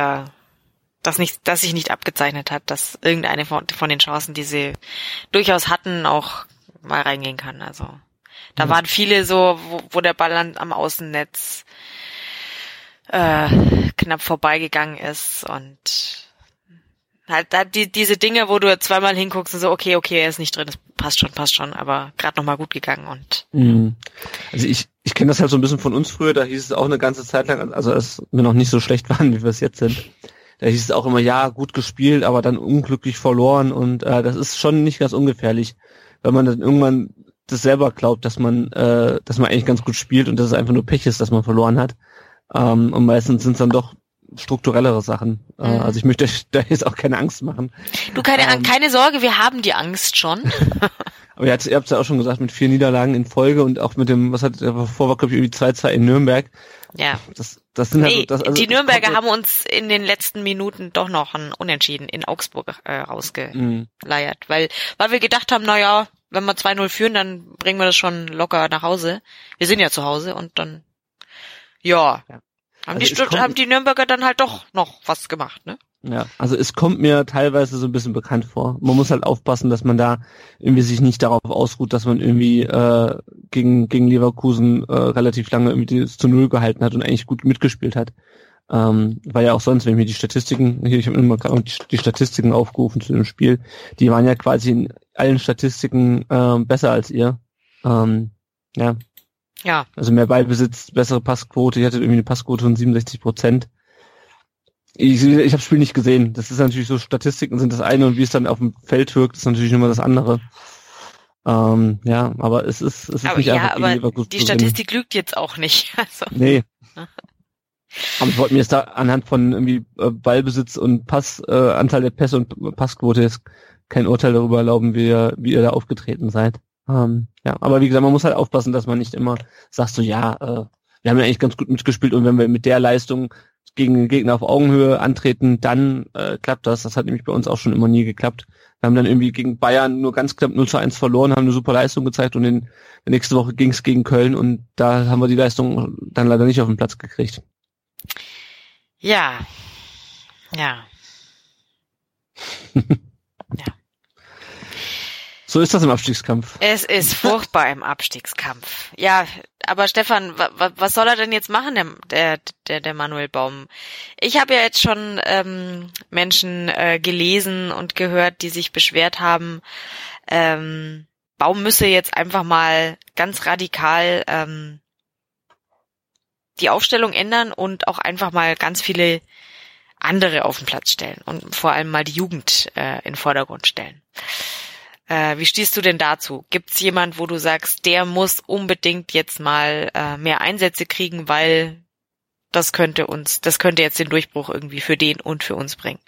sich nicht abgezeichnet hat, dass irgendeine von den Chancen, die sie durchaus hatten, auch mal reingehen kann. Also da waren viele so, wo der Ball am Außennetz knapp vorbeigegangen ist und halt diese Dinge, wo du zweimal hinguckst und so, okay, er ist nicht drin, das passt schon, aber gerade nochmal gut gegangen und. Also ich kenne das halt so ein bisschen von uns früher, da hieß es auch eine ganze Zeit lang, also als wir noch nicht so schlecht waren, wie wir es jetzt sind, da hieß es auch immer, ja, gut gespielt, aber dann unglücklich verloren und das ist schon nicht ganz ungefährlich, wenn man dann irgendwann das selber glaubt, dass man eigentlich ganz gut spielt und dass es einfach nur Pech ist, dass man verloren hat. Und meistens sind es dann doch strukturellere Sachen. Also ich möchte da jetzt auch keine Angst machen. Du, keine Sorge, wir haben die Angst schon. Aber ihr habt es ja auch schon gesagt, mit 4 Niederlagen in Folge und auch mit dem, was hat vorher, glaube ich, irgendwie 2-2 in Nürnberg. Ja. Das sind halt, die Nürnberger haben uns in den letzten Minuten doch noch ein Unentschieden in Augsburg rausgeleiert, weil wir gedacht haben, naja, wenn wir 2-0 führen, dann bringen wir das schon locker nach Hause. Wir sind ja zu Hause und dann, ja. Haben die Nürnberger dann halt doch noch was gemacht, ne? Ja, also es kommt mir teilweise so ein bisschen bekannt vor. Man muss halt aufpassen, dass man da irgendwie sich nicht darauf ausruht, dass man irgendwie gegen Leverkusen relativ lange irgendwie das zu 0 gehalten hat und eigentlich gut mitgespielt hat. Weil ja auch sonst, wenn ich mir die Statistiken, ich habe immer die Statistiken aufgerufen zu dem Spiel, die waren ja quasi in allen Statistiken besser als ihr. Ja. Also mehr Ballbesitz, bessere Passquote, ich hatte irgendwie eine Passquote von 67%. Ich habe das Spiel nicht gesehen. Das ist natürlich so, Statistiken sind das eine und wie es dann auf dem Feld wirkt, ist natürlich immer das andere. Aber es ist aber nicht einfach aber Leverkusen die Statistik lügt jetzt auch nicht. Also. Nee. Aber ich wollte mir jetzt da anhand von irgendwie Ballbesitz und Anteil der Pässe und Passquote jetzt kein Urteil darüber erlauben, wie ihr da aufgetreten seid. Aber wie gesagt, man muss halt aufpassen, dass man nicht immer sagt so, wir haben ja eigentlich ganz gut mitgespielt und wenn wir mit der Leistung gegen den Gegner auf Augenhöhe antreten, dann klappt das. Das hat nämlich bei uns auch schon immer nie geklappt. Wir haben dann irgendwie gegen Bayern nur ganz knapp 0-1 verloren, haben eine super Leistung gezeigt und nächste Woche ging es gegen Köln und da haben wir die Leistung dann leider nicht auf den Platz gekriegt. Ja. So ist das im Abstiegskampf. Es ist furchtbar im Abstiegskampf. Ja, aber Stefan, was soll er denn jetzt machen, der Manuel Baum? Ich habe ja jetzt schon Menschen gelesen und gehört, die sich beschwert haben, Baum müsse jetzt einfach mal ganz radikal die Aufstellung ändern und auch einfach mal ganz viele andere auf den Platz stellen und vor allem mal die Jugend in den Vordergrund stellen. Wie stehst du denn dazu? Gibt's jemand, wo du sagst, der muss unbedingt jetzt mal mehr Einsätze kriegen, weil das könnte jetzt den Durchbruch irgendwie für den und für uns bringen?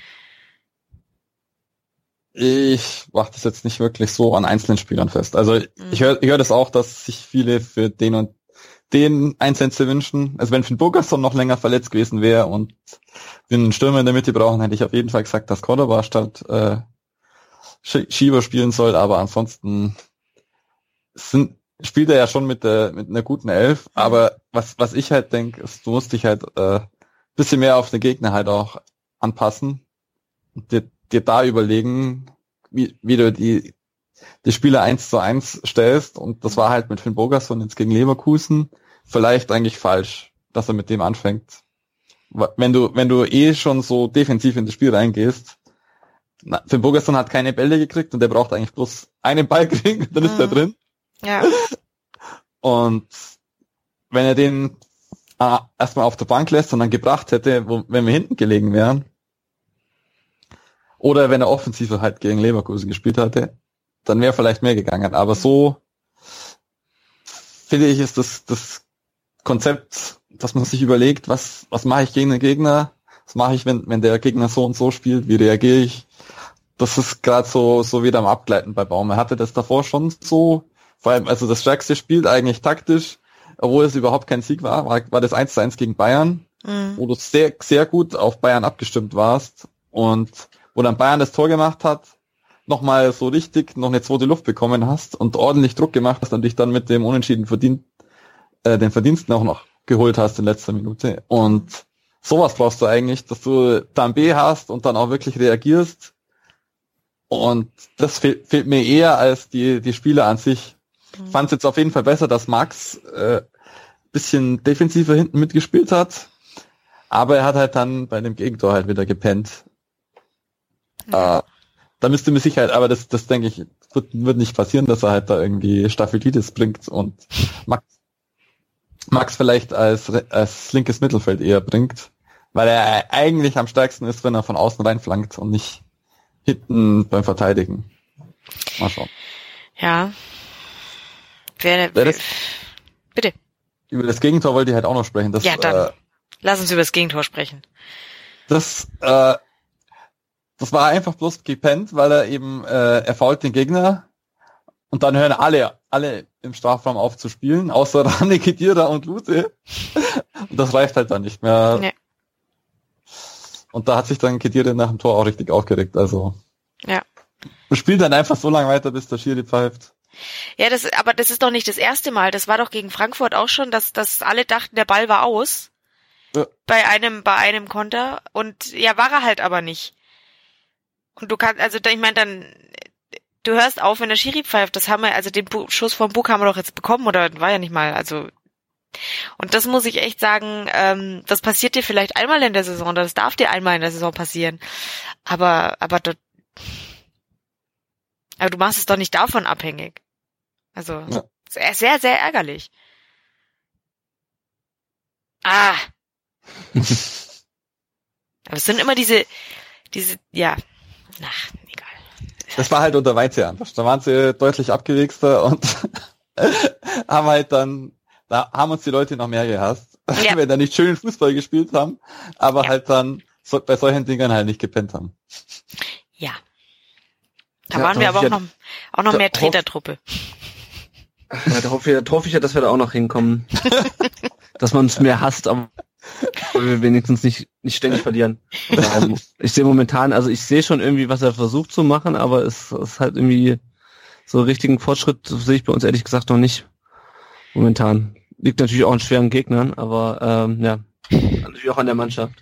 Ich mache das jetzt nicht wirklich so an einzelnen Spielern fest. Also ich höre das auch, dass sich viele für den und den Einsätze wünschen. Also wenn Finn Bogason noch länger verletzt gewesen wäre und wir einen Stürmer in der Mitte brauchen, hätte ich auf jeden Fall gesagt, dass Cordoba statt Schieber spielen soll, aber ansonsten spielt er ja schon mit einer guten Elf, aber was ich halt denke, ist, du musst dich halt bisschen mehr auf den Gegner halt auch anpassen und dir da überlegen, wie du die Spieler 1:1 stellst, und das war halt mit Finn Bogason jetzt gegen Leverkusen vielleicht eigentlich falsch, dass er mit dem anfängt. Wenn du schon so defensiv in das Spiel reingehst, Finn Bogason hat keine Bälle gekriegt und der braucht eigentlich bloß einen Ball kriegen, dann ist er drin. Ja. Und wenn er den erstmal auf der Bank lässt und dann gebracht hätte, wenn wir hinten gelegen wären, oder wenn er offensiver halt gegen Leverkusen gespielt hatte, dann wäre vielleicht mehr gegangen. Aber so finde ich, ist das Konzept, dass man sich überlegt, was mache ich gegen den Gegner, was mache ich, wenn der Gegner so und so spielt, wie reagiere ich. Das ist gerade so wieder am Abgleiten bei Baum. Er hatte das davor schon so, vor allem, also das stärkste Spiel eigentlich taktisch, obwohl es überhaupt kein Sieg war das 1:1 gegen Bayern, wo du sehr, sehr gut auf Bayern abgestimmt warst und wo dann Bayern das Tor gemacht hat, nochmal so richtig noch eine zweite Luft bekommen hast und ordentlich Druck gemacht hast und dich dann mit dem Unentschieden den Verdiensten auch noch geholt hast in letzter Minute. Und sowas brauchst du eigentlich, dass du Plan B hast und dann auch wirklich reagierst. Und das fehlt mir eher als die Spieler an sich. Ich fand es jetzt auf jeden Fall besser, dass Max bisschen defensiver hinten mitgespielt hat, aber er hat halt dann bei dem Gegentor halt wieder gepennt. Da müsste mit Sicherheit, aber das denke ich, wird nicht passieren, dass er halt da irgendwie Staphylitis bringt und Max vielleicht als linkes Mittelfeld eher bringt, weil er eigentlich am stärksten ist, wenn er von außen reinflankt und nicht hinten beim Verteidigen. Mal schauen. Ja. Bitte. Über das Gegentor wollte ich halt auch noch sprechen. Ja, dann lass uns über das Gegentor sprechen. Das war einfach bloß gepennt, weil er eben er fault den Gegner und dann hören alle im Strafraum auf zu spielen, außer Rani Khedira und Lute. Und das reicht halt dann nicht mehr. Nee. Und da hat sich dann Khedira nach dem Tor auch richtig aufgeregt. Also spielt dann einfach so lange weiter, bis der Schiri pfeift. Ja, aber das ist doch nicht das erste Mal. Das war doch gegen Frankfurt auch schon, dass alle dachten, der Ball war aus. Ja. Bei einem Konter. Und ja, war er halt aber nicht. Und du kannst, also ich meine, dann, du hörst auf, wenn der Schiri pfeift. Das haben wir, also den Schuss vom Bug haben wir doch jetzt bekommen, oder war ja nicht mal, also Und das muss ich echt sagen, das passiert dir vielleicht einmal in der Saison, das darf dir einmal in der Saison passieren. Aber du machst es doch nicht davon abhängig. Also, sehr, sehr ärgerlich. Aber es sind immer diese, ja, egal. Das war halt unter Weinziel anders. Da waren sie deutlich abgeregster und haben halt dann, da haben uns die Leute noch mehr gehasst, wenn da nicht schön Fußball gespielt haben, aber halt dann bei solchen Dingern halt nicht gepennt haben. Ja. Da waren wir aber auch noch mehr Tretertruppe. Ja, da hoffe ich ja, dass wir da auch noch hinkommen. Dass man uns mehr hasst, aber wir wenigstens nicht ständig verlieren. Ich sehe momentan, also ich sehe schon irgendwie, was er versucht zu machen, aber es ist halt irgendwie so richtigen Fortschritt sehe ich bei uns ehrlich gesagt noch nicht momentan. Liegt natürlich auch an schweren Gegnern, aber natürlich auch an der Mannschaft.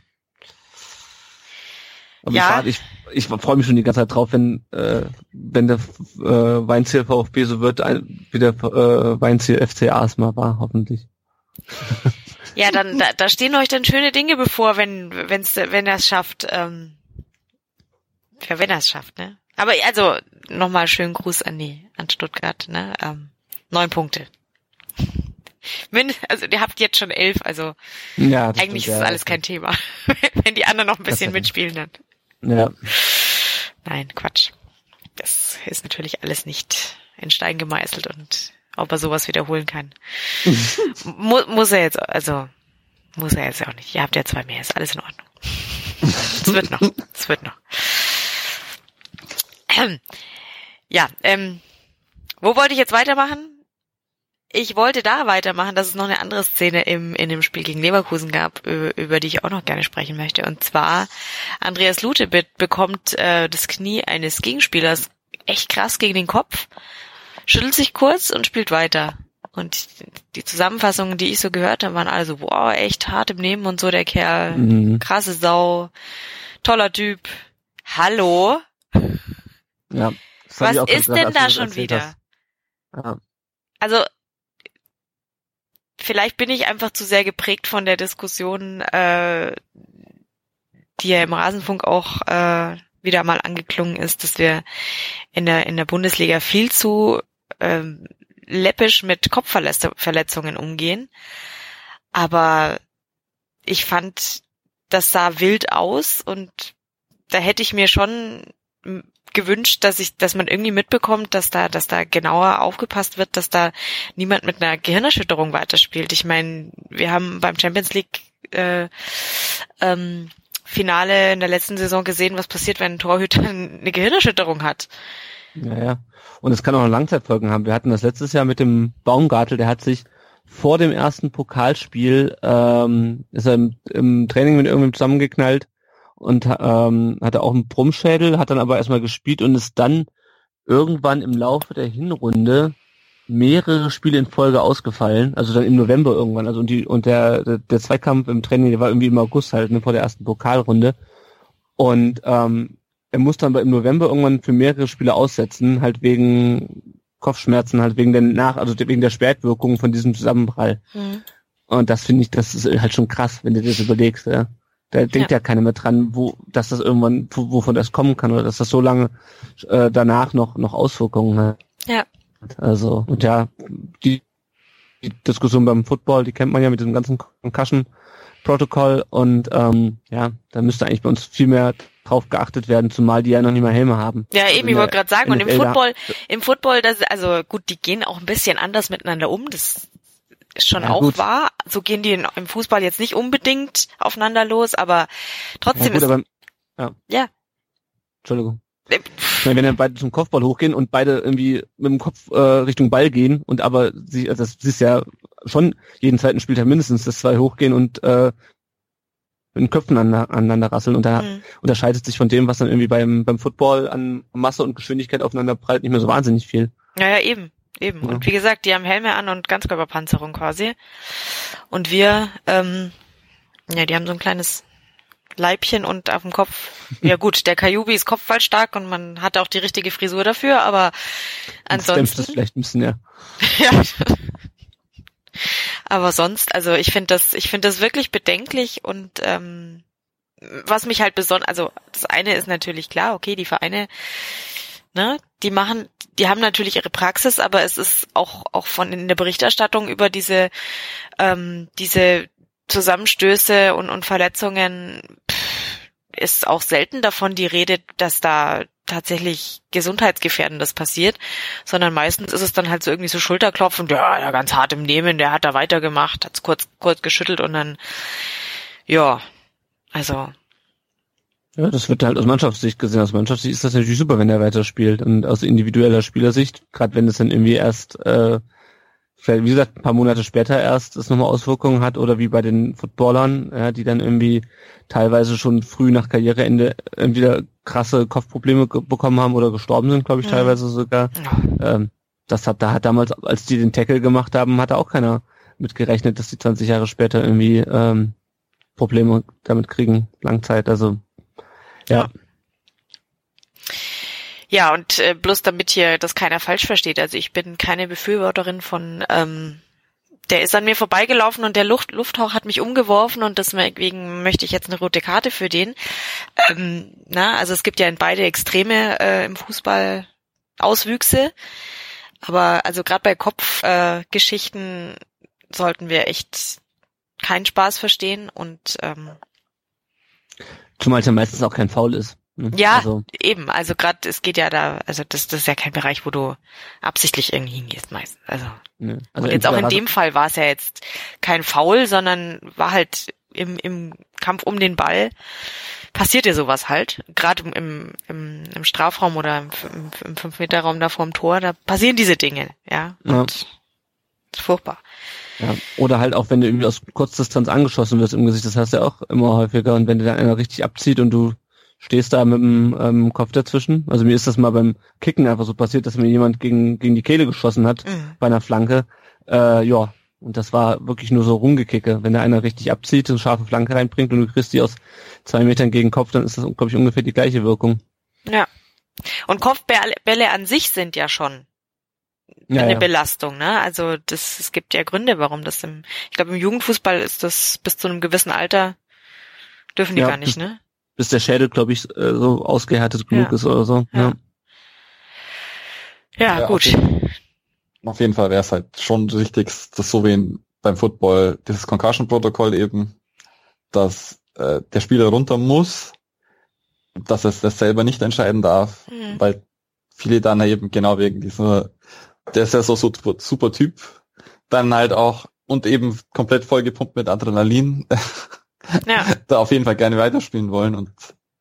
Aber ich freue mich schon die ganze Zeit drauf, wenn der Weinziel VfB so wird, wie der Weinziel FCA mal war, hoffentlich. Ja, dann da stehen euch dann schöne Dinge bevor, wenn er es schafft. Wenn er es schafft, ne? Aber also nochmal schönen Gruß an Stuttgart, ne? 9 Punkte. Also ihr habt jetzt schon 11, also eigentlich ist alles kein Thema. Wenn die anderen noch ein bisschen mitspielen, dann. Ja. Nein, Quatsch. Das ist natürlich alles nicht in Stein gemeißelt und ob er sowas wiederholen kann. Muss er jetzt auch nicht. Ihr habt ja 2 mehr, ist alles in Ordnung. Es wird noch. Wo wollte ich jetzt weitermachen? Ich wollte da weitermachen, dass es noch eine andere Szene in dem Spiel gegen Leverkusen gab, über die ich auch noch gerne sprechen möchte. Und zwar, Andreas Lute bekommt das Knie eines Gegenspielers echt krass gegen den Kopf, schüttelt sich kurz und spielt weiter. Und die Zusammenfassungen, die ich so gehört habe, waren also, wow, echt hart im Nehmen und so, der Kerl, krasse Sau, toller Typ. Hallo? Ja. Was ist denn da schon wieder? Ja. Also, vielleicht bin ich einfach zu sehr geprägt von der Diskussion, die ja im Rasenfunk auch wieder mal angeklungen ist, dass wir in der Bundesliga viel zu läppisch mit Kopfverletzungen umgehen. Aber ich fand, das sah wild aus und da hätte ich mir schon gewünscht, dass man irgendwie mitbekommt, dass da genauer aufgepasst wird, dass da niemand mit einer Gehirnerschütterung weiterspielt. Ich meine, wir haben beim Champions League Finale in der letzten Saison gesehen, was passiert, wenn ein Torhüter eine Gehirnerschütterung hat. Ja. Und es kann auch Langzeitfolgen haben. Wir hatten das letztes Jahr mit dem Baumgartel, der hat sich vor dem ersten Pokalspiel ist er im Training mit irgendjemandem zusammengeknallt und hatte auch einen Brummschädel, hat dann aber erstmal gespielt und ist dann irgendwann im Laufe der Hinrunde mehrere Spiele in Folge ausgefallen, also dann im November irgendwann, also und der Zweikampf im Training, der war irgendwie im August halt, ne, vor der ersten Pokalrunde und er muss dann im November irgendwann für mehrere Spiele aussetzen, halt wegen Kopfschmerzen, halt wegen der Spätwirkung von diesem Zusammenprall. Mhm. Und das finde ich, das ist halt schon krass, wenn du dir das überlegst, ja. Da denkt ja keiner mehr dran, dass das irgendwann, wovon das kommen kann oder dass das so lange danach noch Auswirkungen hat. Ja. Also, und ja, die Diskussion beim Football, die kennt man ja mit diesem ganzen Concussion-Protokoll und da müsste eigentlich bei uns viel mehr drauf geachtet werden, zumal die ja noch nicht mal Helme haben. Ja, eben, ich wollte gerade sagen, und im Football, also gut, die gehen auch ein bisschen anders miteinander um, das ist schon auch gut. Wahr. So gehen die im Fußball jetzt nicht unbedingt aufeinander los, aber trotzdem ja. Entschuldigung. Ich meine, wenn dann beide zum Kopfball hochgehen und beide irgendwie mit dem Kopf Richtung Ball gehen und aber das ist ja schon jeden zweiten Spieltag mindestens, dass 2 hochgehen und mit den Köpfen aneinander rasseln und da unterscheidet sich von dem, was dann irgendwie beim Football an Masse und Geschwindigkeit aufeinander prallt, nicht mehr so wahnsinnig viel. Ja, eben. Ja. Und wie gesagt, die haben Helme an und Ganzkörperpanzerung quasi. Und wir, die haben so ein kleines Leibchen und auf dem Kopf, ja gut, der Kajubi ist kopfballstark und man hat auch die richtige Frisur dafür, aber ansonsten... Das vielleicht ein bisschen, ja. Ja. Aber sonst, also ich finde das wirklich bedenklich und was mich halt besonders, also das eine ist natürlich klar, okay, die Vereine, ne, die haben natürlich ihre Praxis, aber es ist auch von in der Berichterstattung über diese Zusammenstöße und Verletzungen ist auch selten davon die Rede, dass da tatsächlich Gesundheitsgefährdendes passiert, sondern meistens ist es dann halt so irgendwie so Schulterklopfen, ja, ganz hart im Nehmen, der hat da weitergemacht, hat's kurz geschüttelt und dann, ja, also. Ja, das wird halt aus Mannschaftssicht gesehen. Aus Mannschaftssicht ist das natürlich super, wenn er weiterspielt. Und aus individueller Spielersicht, gerade wenn es dann irgendwie erst, vielleicht, wie gesagt, ein paar Monate später erst es nochmal Auswirkungen hat, oder wie bei den Footballern, ja, die dann irgendwie teilweise schon früh nach Karriereende entweder krasse Kopfprobleme bekommen haben oder gestorben sind, glaube ich, teilweise sogar. Da hat damals, als die den Tackle gemacht haben, hat da auch keiner mit gerechnet, dass die 20 Jahre später irgendwie Probleme damit kriegen, Langzeit, also ja. Ja, und bloß damit hier das keiner falsch versteht, also ich bin keine Befürworterin von, der ist an mir vorbeigelaufen und der Lufthauch hat mich umgeworfen und deswegen möchte ich jetzt eine rote Karte für den. Also es gibt ja in beide Extreme im Fußball Auswüchse, aber also gerade bei Kopfgeschichten sollten wir echt keinen Spaß verstehen und zumal es ja meistens auch kein Foul ist. Ne? Ja, also. Eben. Also gerade, es geht ja da, also das ist ja kein Bereich, wo du absichtlich irgendwie hingehst meistens. Also, ne. Also und jetzt auch in dem Fall war es ja jetzt kein Foul, sondern war halt im Kampf um den Ball passiert ja sowas halt. Gerade im Strafraum oder im 5-Meter-Raum da vorm Tor, da passieren diese Dinge, ja. Und das ist furchtbar. Ja, oder halt auch, wenn du irgendwie aus Kurzdistanz angeschossen wirst im Gesicht, das hast du ja auch immer häufiger, und wenn dir dann einer richtig abzieht und du stehst da mit dem Kopf dazwischen. Also mir ist das mal beim Kicken einfach so passiert, dass mir jemand gegen die Kehle geschossen hat bei einer Flanke. Ja, und das war wirklich nur so Rumgekicke. Wenn da einer richtig abzieht und scharfe Flanke reinbringt und du kriegst die aus 2 Metern gegen den Kopf, dann ist das, glaube ich, ungefähr die gleiche Wirkung. Ja. Und Kopfbälle an sich sind ja schon eine Belastung, ne? Also es gibt ja Gründe, warum das ich glaube im Jugendfußball ist das bis zu einem gewissen Alter dürfen die gar nicht, ne? Bis der Schädel, glaube ich, so ausgehärtet genug ist oder so. Ja, gut. Auf jeden Fall wäre es halt schon richtig, dass so wie beim Football dieses Concussion-Protokoll eben, dass der Spieler runter muss, dass es das selber nicht entscheiden darf, weil viele dann eben genau wegen dieser, der ist ja so super Typ, dann halt auch und eben komplett vollgepumpt mit Adrenalin, da auf jeden Fall gerne weiterspielen wollen und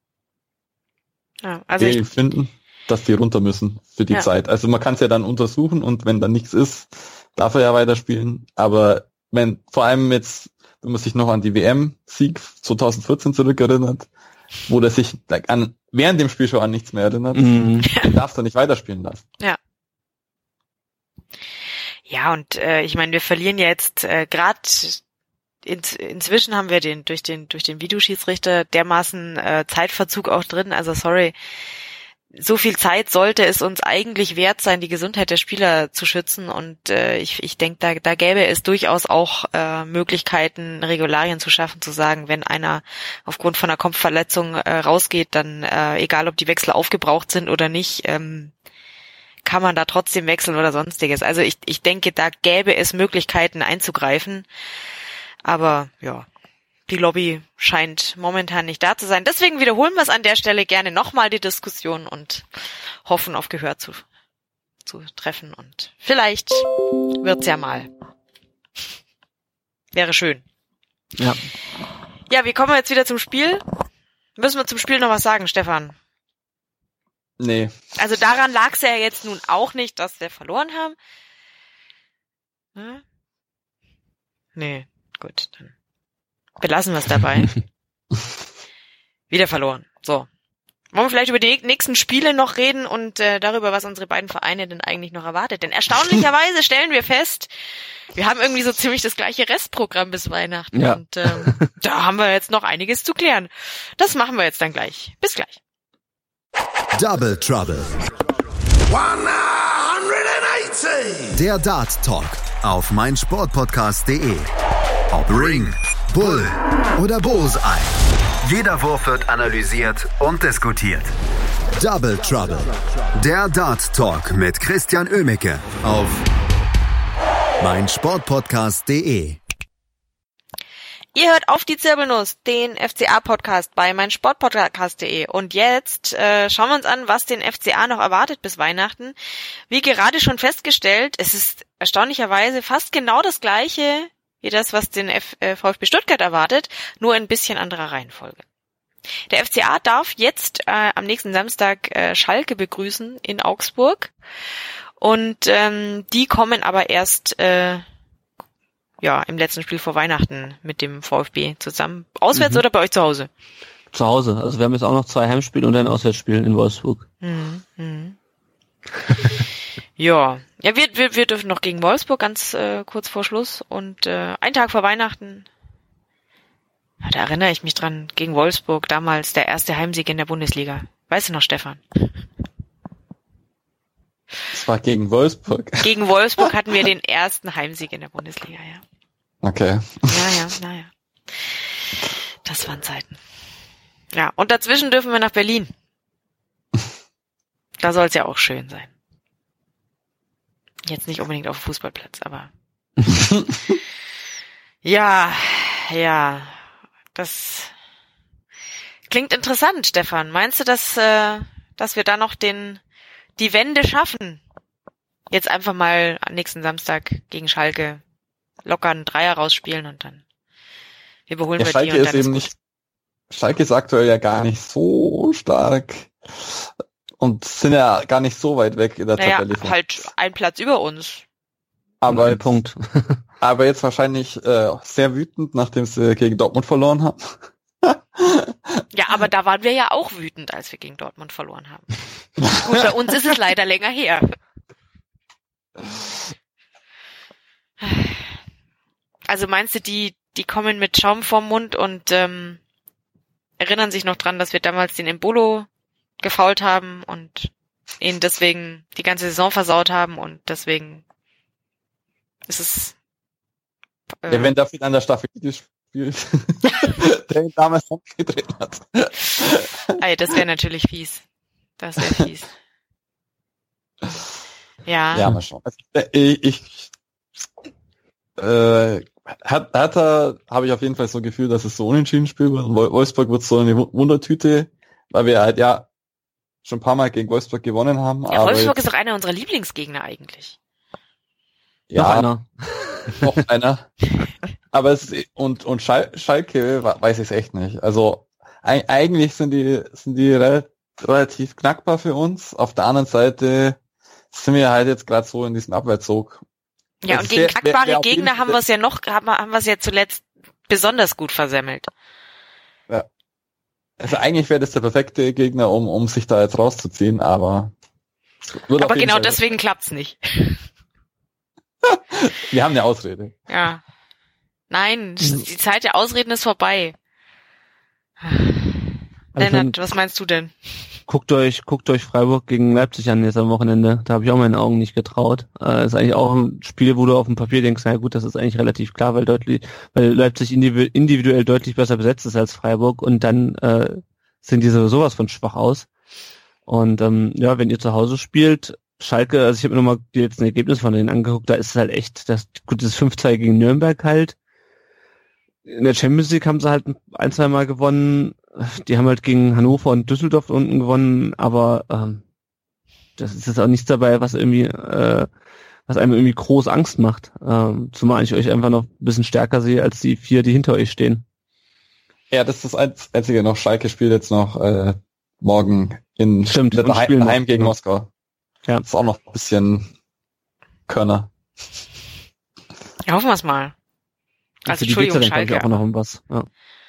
also finden, dass die runter müssen für die Zeit. Also man kann es ja dann untersuchen und wenn dann nichts ist, darf er ja weiterspielen. Aber vor allem jetzt, wenn man sich noch an die WM-Sieg 2014 zurückerinnert, wo der sich während dem Spiel schon an nichts mehr erinnert, den darfst du nicht weiterspielen lassen. Ja. Ja, und ich meine, wir verlieren ja jetzt gerade inzwischen haben wir durch den Videoschiedsrichter dermaßen Zeitverzug auch drin. Also sorry, so viel Zeit sollte es uns eigentlich wert sein, die Gesundheit der Spieler zu schützen. Und ich denke, da gäbe es durchaus auch Möglichkeiten, Regularien zu schaffen, zu sagen, wenn einer aufgrund von einer Kopfverletzung rausgeht, dann egal, ob die Wechsel aufgebraucht sind oder nicht, kann man da trotzdem wechseln oder sonstiges. Also ich denke, da gäbe es Möglichkeiten einzugreifen. Aber ja, die Lobby scheint momentan nicht da zu sein. Deswegen wiederholen wir es an der Stelle gerne nochmal, die Diskussion, und hoffen auf Gehör zu treffen. Und vielleicht wird's ja mal. Wäre schön. Ja. Ja, wie kommen wir jetzt wieder zum Spiel? Müssen wir zum Spiel noch was sagen, Stefan? Nee. Also daran lag es ja jetzt nun auch nicht, dass wir verloren haben. Hm? Nee. Gut, dann belassen wir es dabei. Wieder verloren. So. Wollen wir vielleicht über die nächsten Spiele noch reden und darüber, was unsere beiden Vereine denn eigentlich noch erwartet? Denn erstaunlicherweise stellen wir fest, wir haben irgendwie so ziemlich das gleiche Restprogramm bis Weihnachten. Ja. Und da haben wir jetzt noch einiges zu klären. Das machen wir jetzt dann gleich. Bis gleich. Double Trouble. 180! Der Dart Talk. auf meinsportpodcast.de. Ob Ring, Bull oder Bullseye. Jeder Wurf wird analysiert und diskutiert. Double Trouble. Der Dart Talk mit Christian Oemicke auf meinsportpodcast.de. Ihr hört auf die Zirbelnuss, den FCA-Podcast bei meinsportpodcast.de. Und jetzt schauen wir uns an, was den FCA noch erwartet bis Weihnachten. Wie gerade schon festgestellt, es ist erstaunlicherweise fast genau das Gleiche wie das, was den VfB Stuttgart erwartet, nur in ein bisschen anderer Reihenfolge. Der FCA darf jetzt am nächsten Samstag Schalke begrüßen in Augsburg. Und die kommen aber erst im letzten Spiel vor Weihnachten mit dem VfB zusammen. Auswärts oder bei euch zu Hause? Zu Hause. Also wir haben jetzt auch noch 2 Heimspiele und ein Auswärtsspiel in Wolfsburg. Ja, wir dürfen noch gegen Wolfsburg ganz kurz vor Schluss und einen Tag vor Weihnachten, da erinnere ich mich dran, gegen Wolfsburg, damals der erste Heimsieg in der Bundesliga. Weißt du noch, Stefan? Das war gegen Wolfsburg. Gegen Wolfsburg hatten wir den ersten Heimsieg in der Bundesliga, ja. Okay. Naja. Das waren Zeiten. Ja, und dazwischen dürfen wir nach Berlin. Da soll es ja auch schön sein. Jetzt nicht unbedingt auf dem Fußballplatz, aber ja, das klingt interessant, Stefan. Meinst du, dass wir da noch die Wende schaffen? Jetzt einfach mal am nächsten Samstag gegen Schalke locker einen Dreier rausspielen und dann überholen wir Schalke die und ist dann eben nicht. Schalke ist aktuell ja gar nicht so stark und sind ja gar nicht so weit weg in der Tabelle. Halt ein Platz über uns. Aber ein Punkt. Aber jetzt wahrscheinlich sehr wütend, nachdem sie gegen Dortmund verloren haben. Ja, aber da waren wir ja auch wütend, als wir gegen Dortmund verloren haben. Gut, bei uns ist es leider länger her. Also meinst du, die kommen mit Schaum vorm Mund und erinnern sich noch dran, dass wir damals den Embolo gefoult haben und ihn deswegen die ganze Saison versaut haben und deswegen ist es wenn da viel an der Staffel spielt, der ihn damals gedreht hat. Ey, das wäre natürlich fies. Das wäre fies. Ja. Ja, mal schauen. Hertha habe ich auf jeden Fall so ein Gefühl, dass es so unentschieden spielt. Wolfsburg wird so eine Wundertüte, weil wir halt schon ein paar Mal gegen Wolfsburg gewonnen haben. Ja, Wolfsburg ist doch einer unserer Lieblingsgegner eigentlich. Ja, noch einer. Aber und Schalke weiß ich es echt nicht. Also eigentlich sind die relativ knackbar für uns. Auf der anderen Seite sind wir halt jetzt gerade so in diesem Abwärtszug. Ja, und gegen knackbare Gegner haben wir es ja zuletzt besonders gut versemmelt. Ja. Also eigentlich wäre das der perfekte Gegner, um sich da jetzt rauszuziehen, aber genau deswegen klappt's nicht. Wir haben eine Ausrede. Ja. Nein, die Zeit der Ausreden ist vorbei. Lennart, was meinst du denn? Guckt euch Freiburg gegen Leipzig an jetzt am Wochenende. Da habe ich auch meinen Augen nicht getraut. Ist eigentlich auch ein Spiel, wo du auf dem Papier denkst, na gut, das ist eigentlich relativ klar, weil Leipzig individuell deutlich besser besetzt ist als Freiburg und dann sind die sowas von schwach aus. Und wenn ihr zu Hause spielt, Schalke, also ich habe mir nochmal die letzten Ergebnisse von denen angeguckt, da ist es halt echt, das 5-2 gegen Nürnberg halt. In der Champions League haben sie halt 1-2 Mal gewonnen. Die haben halt gegen Hannover und Düsseldorf unten gewonnen, aber das ist jetzt auch nichts dabei, was einem irgendwie groß Angst macht. Zumal ich euch einfach noch ein bisschen stärker sehe als die 4, die hinter euch stehen. Ja, das ist das einzige noch. Schalke spielt jetzt noch morgen heim gegen Moskau. Ja. Das ist auch noch ein bisschen Körner. Ja, hoffen wir es mal. Also Entschuldigung, Schalke. Auch noch um was. Ja.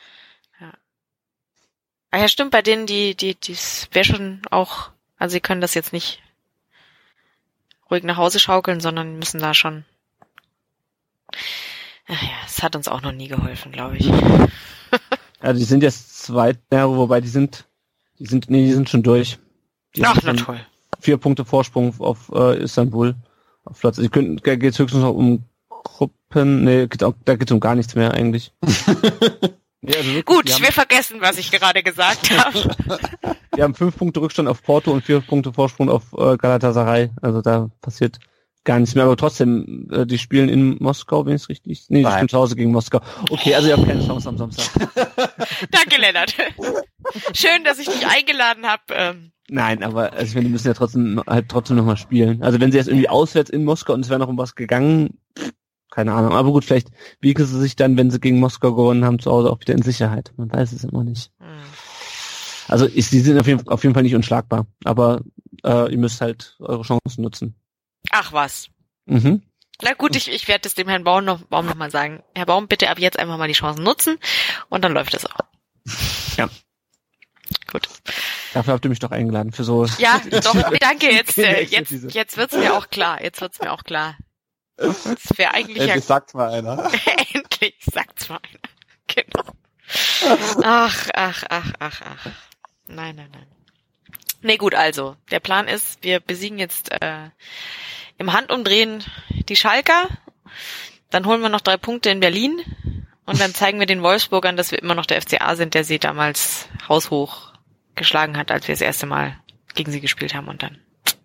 Ah ja, stimmt, bei denen, die wäre schon auch, also sie können das jetzt nicht ruhig nach Hause schaukeln, sondern müssen da schon. Ach ja, es hat uns auch noch nie geholfen, glaube ich. Ja, die sind jetzt wobei die sind schon durch. Ach, na toll. 4 Punkte Vorsprung auf Istanbul auf Platz. Geht's höchstens noch um Gruppen, da geht's um gar nichts mehr eigentlich. Ja, also wirklich, Gut, wir vergessen, was ich gerade gesagt habe. Wir haben 5 Punkte Rückstand auf Porto und 4 Punkte Vorsprung auf Galatasaray. Also da passiert gar nichts mehr. Aber trotzdem, die spielen in Moskau, wenn ich es richtig... Nee, die spielen zu Hause gegen Moskau. Okay, also ihr habt keine Chance am Samstag. Danke, Lennart. Schön, dass ich dich eingeladen habe. Nein, aber also ich meine, die müssen ja trotzdem nochmal spielen. Also wenn sie jetzt irgendwie auswärts in Moskau und es wäre noch um was gegangen... Keine Ahnung, aber gut, vielleicht wiegen sie sich dann, wenn sie gegen Moskau gewonnen haben, zu Hause auch wieder in Sicherheit. Man weiß es immer nicht. Also sie sind auf jeden Fall nicht unschlagbar, aber ihr müsst halt eure Chancen nutzen. Ach was. Mhm. Na gut, ich werde es dem Herrn Baum noch mal sagen. Herr Baum, bitte ab jetzt einfach mal die Chancen nutzen und dann läuft es auch. Ja. Gut. Dafür habt ihr mich doch eingeladen, für so... Ja, doch, danke, jetzt wird's mir auch klar. Das wäre eigentlich Endlich sagt's mal einer. Endlich sagt's mal einer. Genau. Ach. Nein. Nee, gut, also, der Plan ist, wir besiegen jetzt im Handumdrehen die Schalker, dann holen wir noch 3 Punkte in Berlin und dann zeigen wir den Wolfsburgern, dass wir immer noch der FCA sind, der sie damals haushoch geschlagen hat, als wir das erste Mal gegen sie gespielt haben und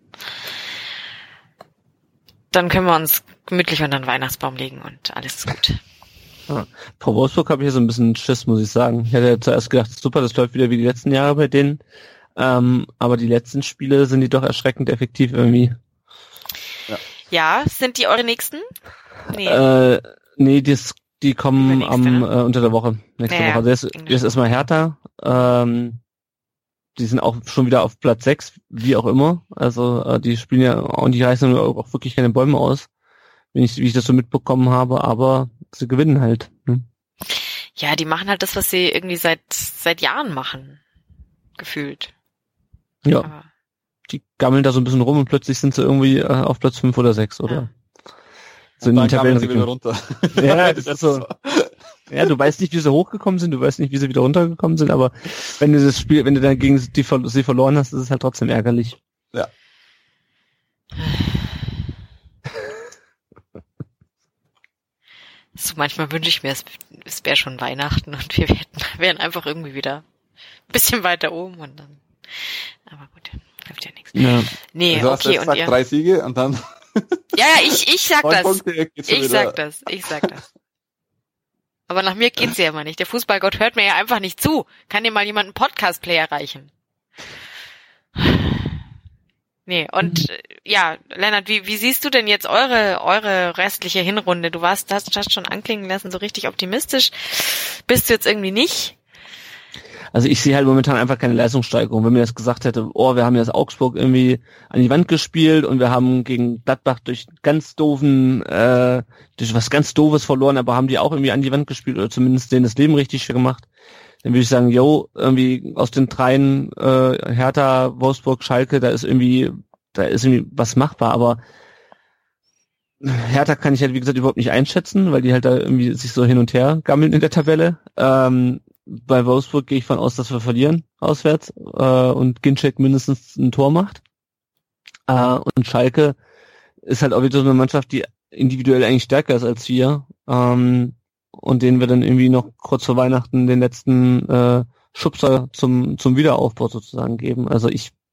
dann können wir uns gemütlich unter den Weihnachtsbaum legen und alles ist gut. Vor Wolfsburg habe ich ja so ein bisschen Schiss, muss ich sagen. Ich hatte ja zuerst gedacht, super, das läuft wieder wie die letzten Jahre bei denen. Aber die letzten Spiele sind die doch erschreckend effektiv irgendwie. Ja, sind die eure nächsten? Nee, die kommen unter der Woche. Nächste Woche. Also jetzt erstmal Hertha. Die sind auch schon wieder auf Platz 6, wie auch immer. Also die spielen ja und die reißen auch wirklich keine Bäume aus, wie ich das so mitbekommen habe, aber sie gewinnen halt. Ne? Ja, die machen halt das, was sie irgendwie seit Jahren machen. Gefühlt. Ja. Aber die gammeln da so ein bisschen rum und plötzlich sind sie irgendwie auf Platz 5 oder 6, oder? Ja. So in den Tabellenregion runter. Ja, das ist so. Ja, du weißt nicht, wie sie hochgekommen sind, du weißt nicht, wie sie wieder runtergekommen sind, aber wenn du dann gegen sie verloren hast, ist es halt trotzdem ärgerlich. Ja. So, manchmal wünsche ich mir, es wäre schon Weihnachten und wir wären einfach irgendwie wieder ein bisschen weiter oben und dann, aber gut, hilft ja nichts. Ja. Nee, also okay, und ihr? 3 Siege und dann... Ja, ich sag das. Punkte, ich sag das. Aber nach mir geht's ja immer nicht. Der Fußballgott hört mir ja einfach nicht zu. Kann dir mal jemand einen Podcast-Player reichen? Nee, und ja, Lennart, wie siehst du denn jetzt eure restliche Hinrunde? Du hast schon anklingen lassen, so richtig optimistisch. Bist du jetzt irgendwie nicht? Also ich sehe halt momentan einfach keine Leistungssteigerung. Wenn mir das gesagt hätte, wir haben jetzt Augsburg irgendwie an die Wand gespielt und wir haben gegen Gladbach durch was ganz Doofes verloren, aber haben die auch irgendwie an die Wand gespielt oder zumindest denen das Leben richtig gemacht, dann würde ich sagen, irgendwie aus den 3 Hertha, Wolfsburg, Schalke, da ist irgendwie was machbar, aber Hertha kann ich halt, wie gesagt, überhaupt nicht einschätzen, weil die halt da irgendwie sich so hin und her gammeln in der Tabelle. Bei Wolfsburg gehe ich von aus, dass wir verlieren auswärts und Ginczek mindestens ein Tor macht. Und Schalke ist halt auch wieder so eine Mannschaft, die individuell eigentlich stärker ist als wir und denen wir dann irgendwie noch kurz vor Weihnachten den letzten Schubser zum Wiederaufbau sozusagen geben. Also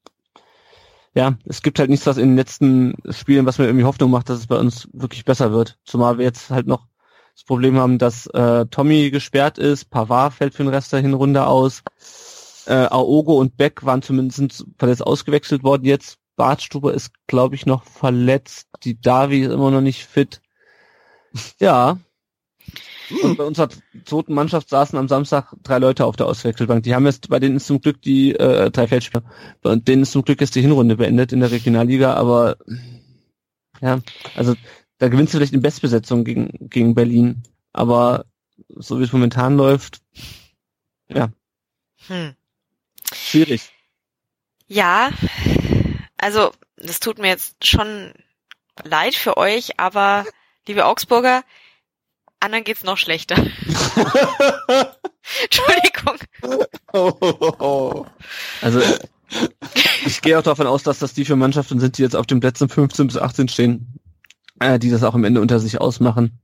es gibt halt nichts, was in den letzten Spielen, was mir irgendwie Hoffnung macht, dass es bei uns wirklich besser wird. Zumal wir jetzt halt noch das Problem haben, dass Tommy gesperrt ist, Pavard fällt für den Rest der Hinrunde aus, Aogo und Beck waren zumindest verletzt ausgewechselt worden. Jetzt Bartstuber ist, glaube ich, noch verletzt. Die Davi ist immer noch nicht fit. Ja. Und bei unserer zweiten Mannschaft saßen am Samstag 3 Leute auf der Auswechselbank. Die haben jetzt, bei denen ist zum Glück 3 Feldspieler, bei denen ist zum Glück jetzt die Hinrunde beendet in der Regionalliga, aber ja, also da gewinnst du vielleicht in Bestbesetzung gegen Berlin. Aber so wie es momentan läuft, ja. Schwierig. Ja, also das tut mir jetzt schon leid für euch, aber liebe Augsburger, anderen geht's noch schlechter. Entschuldigung. Also ich gehe auch davon aus, dass das die 4 Mannschaften sind, die jetzt auf den Plätzen 15 bis 18 stehen, die das auch am Ende unter sich ausmachen.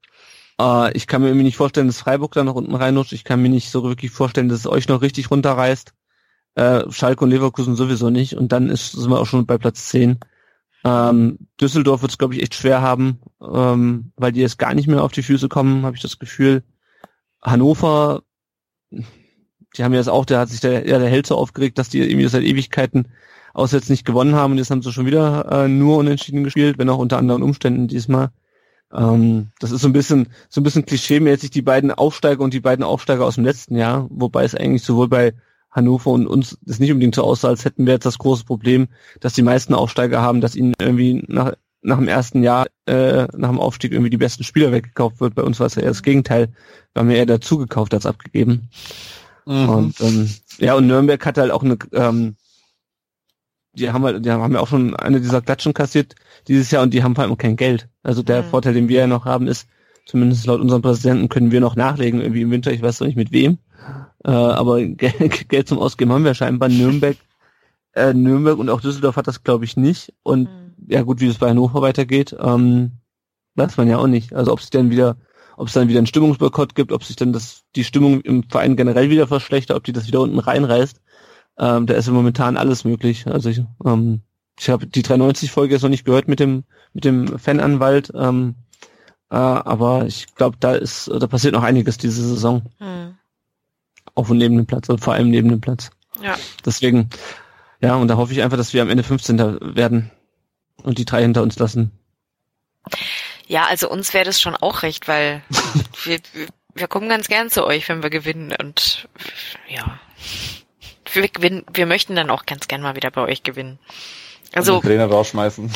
Ich kann mir irgendwie nicht vorstellen, dass Freiburg da noch unten reinrutscht. Ich kann mir nicht so wirklich vorstellen, dass es euch noch richtig runterreißt. Schalke und Leverkusen sowieso nicht. Und dann sind wir auch schon bei Platz 10. Düsseldorf wird es, glaube ich, echt schwer haben, weil die jetzt gar nicht mehr auf die Füße kommen, habe ich das Gefühl. Hannover, die haben jetzt auch, da hat sich der Held so aufgeregt, dass die irgendwie seit Ewigkeiten auswärts nicht gewonnen haben und jetzt haben sie schon wieder nur unentschieden gespielt, wenn auch unter anderen Umständen diesmal. Das ist so ein bisschen klischee-mäßig die beiden Aufsteiger und die beiden Aufsteiger aus dem letzten Jahr, wobei es eigentlich sowohl bei Hannover und uns das nicht unbedingt so aussah, als hätten wir jetzt das große Problem, dass die meisten Aufsteiger haben, dass ihnen irgendwie nach dem ersten Jahr, nach dem Aufstieg irgendwie die besten Spieler weggekauft wird. Bei uns war es ja eher das Gegenteil. Wir haben ja eher dazu gekauft als abgegeben. Und und Nürnberg hat halt auch eine, die haben ja auch schon eine dieser Klatschen kassiert dieses Jahr und die haben vor allem kein Geld. Also der Vorteil, den wir ja noch haben, ist, zumindest laut unserem Präsidenten können wir noch nachlegen, irgendwie im Winter, ich weiß noch nicht mit wem. Aber Geld zum Ausgeben haben wir scheinbar. Nürnberg und auch Düsseldorf hat das, glaube ich, nicht. Und ja gut, wie es bei Hannover weitergeht, weiß man ja auch nicht. Also ob es dann wieder einen Stimmungsboykott gibt, ob sich dann die Stimmung im Verein generell wieder verschlechtert, ob die das wieder unten reinreißt. Da ist ja momentan alles möglich. Also ich habe die 93-Folge jetzt noch nicht gehört mit dem Fananwalt, aber ich glaube, da passiert noch einiges diese Saison. Auf und neben dem Platz, und vor allem neben dem Platz. Ja. Deswegen, ja, und da hoffe ich einfach, dass wir am Ende 15. werden und die 3 hinter uns lassen. Ja, also uns wäre das schon auch recht, weil wir kommen ganz gern zu euch, wenn wir gewinnen und ja, wir möchten dann auch ganz gern mal wieder bei euch gewinnen. Also den Trainer rausschmeißen.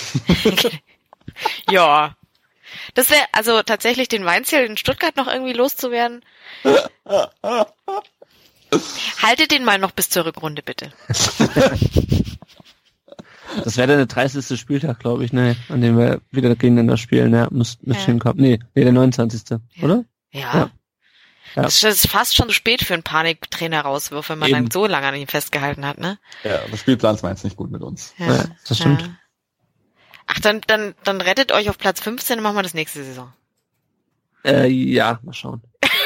Ja. Das wäre also tatsächlich den Weinziel in Stuttgart noch irgendwie loszuwerden. Haltet den mal noch bis zur Rückrunde, bitte. Das wäre dann der 30. Spieltag, glaube ich, ne, an dem wir wieder gegeneinander spielen. Ja, müsste hinkommen. Nee, der 29. Oder? Ja. Das ist fast schon zu spät für einen Paniktrainer-Rauswurf, wenn man dann so lange an ihm festgehalten hat, ne? Ja, das Spielplan meint nicht gut mit uns. Ja, das stimmt. Ja. Ach, dann rettet euch auf Platz 15 und machen wir das nächste Saison. Ja, mal schauen.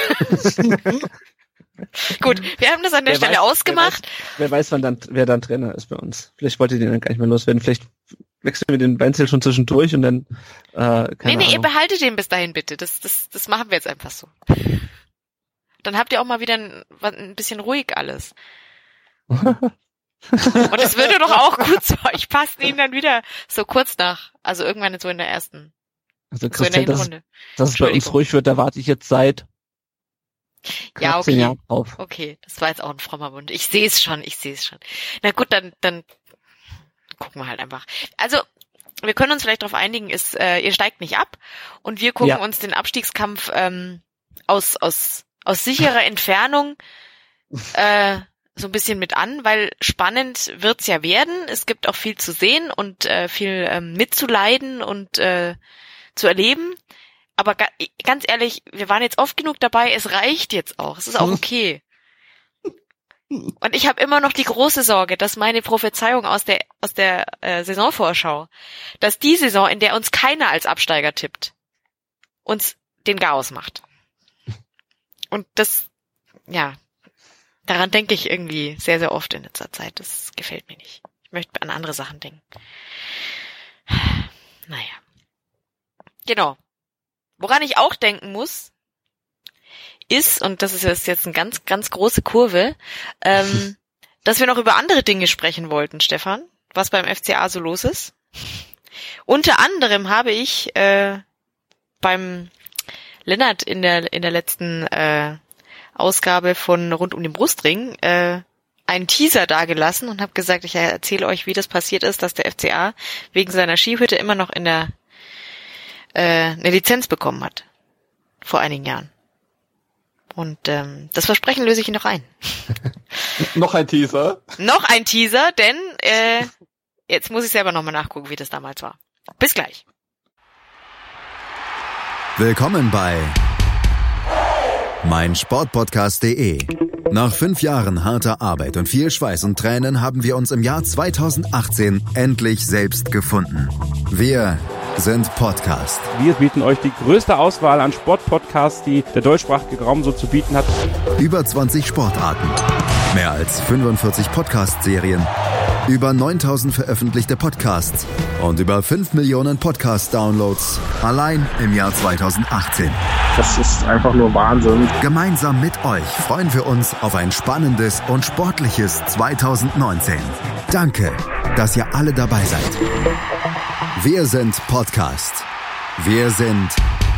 Gut, wir haben das an der Stelle ausgemacht. Wer weiß, wer dann Trainer ist bei uns. Vielleicht wollt ihr den dann gar nicht mehr loswerden. Vielleicht wechseln wir den Weinzel schon zwischendurch und dann Nee, ihr behaltet den bis dahin bitte. Das machen wir jetzt einfach so. Dann habt ihr auch mal wieder ein bisschen ruhig alles. Und es würde doch auch gut zu euch passen, ihn dann wieder so kurz nach, also irgendwann so in der ersten. Also Christian, dass es bei uns ruhig wird, da warte ich jetzt seit ja, okay. Jahren auf. Okay, das war jetzt auch ein frommer Wunsch. Ich sehe es schon. Na gut, dann gucken wir halt einfach. Also, wir können uns vielleicht darauf einigen, ihr steigt nicht ab und wir gucken uns den Abstiegskampf aus sicherer Entfernung so ein bisschen mit an, weil spannend wird's ja werden. Es gibt auch viel zu sehen und viel mitzuleiden und zu erleben. Aber ganz ehrlich, wir waren jetzt oft genug dabei, es reicht jetzt auch. Es ist auch okay. Und ich habe immer noch die große Sorge, dass meine Prophezeiung aus der Saisonvorschau, dass die Saison, in der uns keiner als Absteiger tippt, uns den Chaos macht. Und das, ja, daran denke ich irgendwie sehr, sehr oft in letzter Zeit. Das gefällt mir nicht. Ich möchte an andere Sachen denken. Naja. Genau. Woran ich auch denken muss, ist, und das ist jetzt eine ganz, ganz große Kurve, dass wir noch über andere Dinge sprechen wollten, Stefan, was beim FCA so los ist. Unter anderem habe ich beim Lennart in der letzten Ausgabe von Rund um den Brustring einen Teaser dagelassen und habe gesagt, ich erzähle euch, wie das passiert ist, dass der FCA wegen seiner Skihütte immer noch eine Lizenz bekommen hat. Vor einigen Jahren. Und das Versprechen löse ich noch ein. Noch ein Teaser? Noch ein Teaser, denn jetzt muss ich selber nochmal nachgucken, wie das damals war. Bis gleich. Willkommen bei meinsportpodcast.de. Nach 5 Jahren harter Arbeit und viel Schweiß und Tränen haben wir uns im Jahr 2018 endlich selbst gefunden. Wir sind Podcast. Wir bieten euch die größte Auswahl an Sportpodcasts, die der deutschsprachige Raum so zu bieten hat. Über 20 Sportarten, mehr als 45 Podcast-Serien, über 9000 veröffentlichte Podcasts und über 5 Millionen Podcast-Downloads allein im Jahr 2018. Das ist einfach nur Wahnsinn. Gemeinsam mit euch freuen wir uns auf ein spannendes und sportliches 2019. Danke, dass ihr alle dabei seid. Wir sind Podcast. Wir sind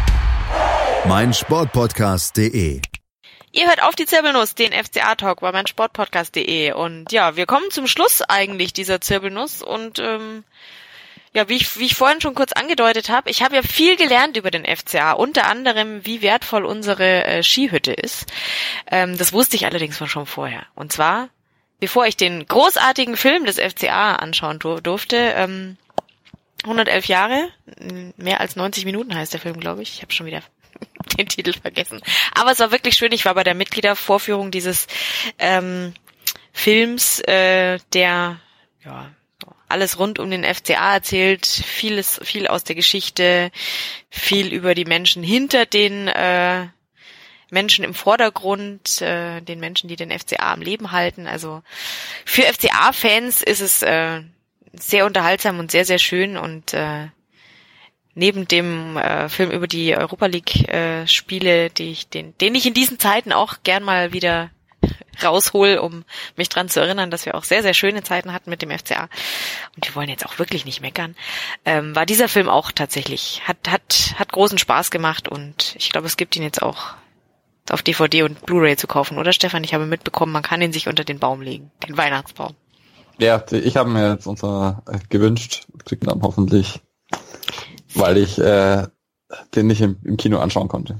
meinsportpodcast.de. Ihr hört auf die Zirbelnuss, den FCA-Talk bei meinsportpodcast.de. Und ja, wir kommen zum Schluss eigentlich dieser Zirbelnuss. Und ja, wie ich vorhin schon kurz angedeutet habe, ich habe ja viel gelernt über den FCA, unter anderem, wie wertvoll unsere Skihütte ist. Das wusste ich allerdings schon vorher. Und zwar, bevor ich den großartigen Film des FCA anschauen durfte, 111 Jahre, mehr als 90 Minuten heißt der Film, glaube ich. Ich habe schon wieder den Titel vergessen. Aber es war wirklich schön. Ich war bei der Mitgliedervorführung dieses Films, der ja alles rund um den FCA erzählt, viel aus der Geschichte, viel über die Menschen hinter den Menschen im Vordergrund, den Menschen, die den FCA am Leben halten. Also für FCA-Fans ist es sehr unterhaltsam und sehr, sehr schön und neben dem Film über die Europa League Spiele, den ich in diesen Zeiten auch gern mal wieder raushol, um mich dran zu erinnern, dass wir auch sehr, sehr schöne Zeiten hatten mit dem FCA. Und wir wollen jetzt auch wirklich nicht meckern. War dieser Film auch tatsächlich, hat großen Spaß gemacht und ich glaube, es gibt ihn jetzt auch auf DVD und Blu-ray zu kaufen, oder Stefan? Ich habe mitbekommen, man kann ihn sich unter den Baum legen, den Weihnachtsbaum. Ja, ich habe mir jetzt gewünscht, kriegt dann hoffentlich, weil ich den nicht im Kino anschauen konnte.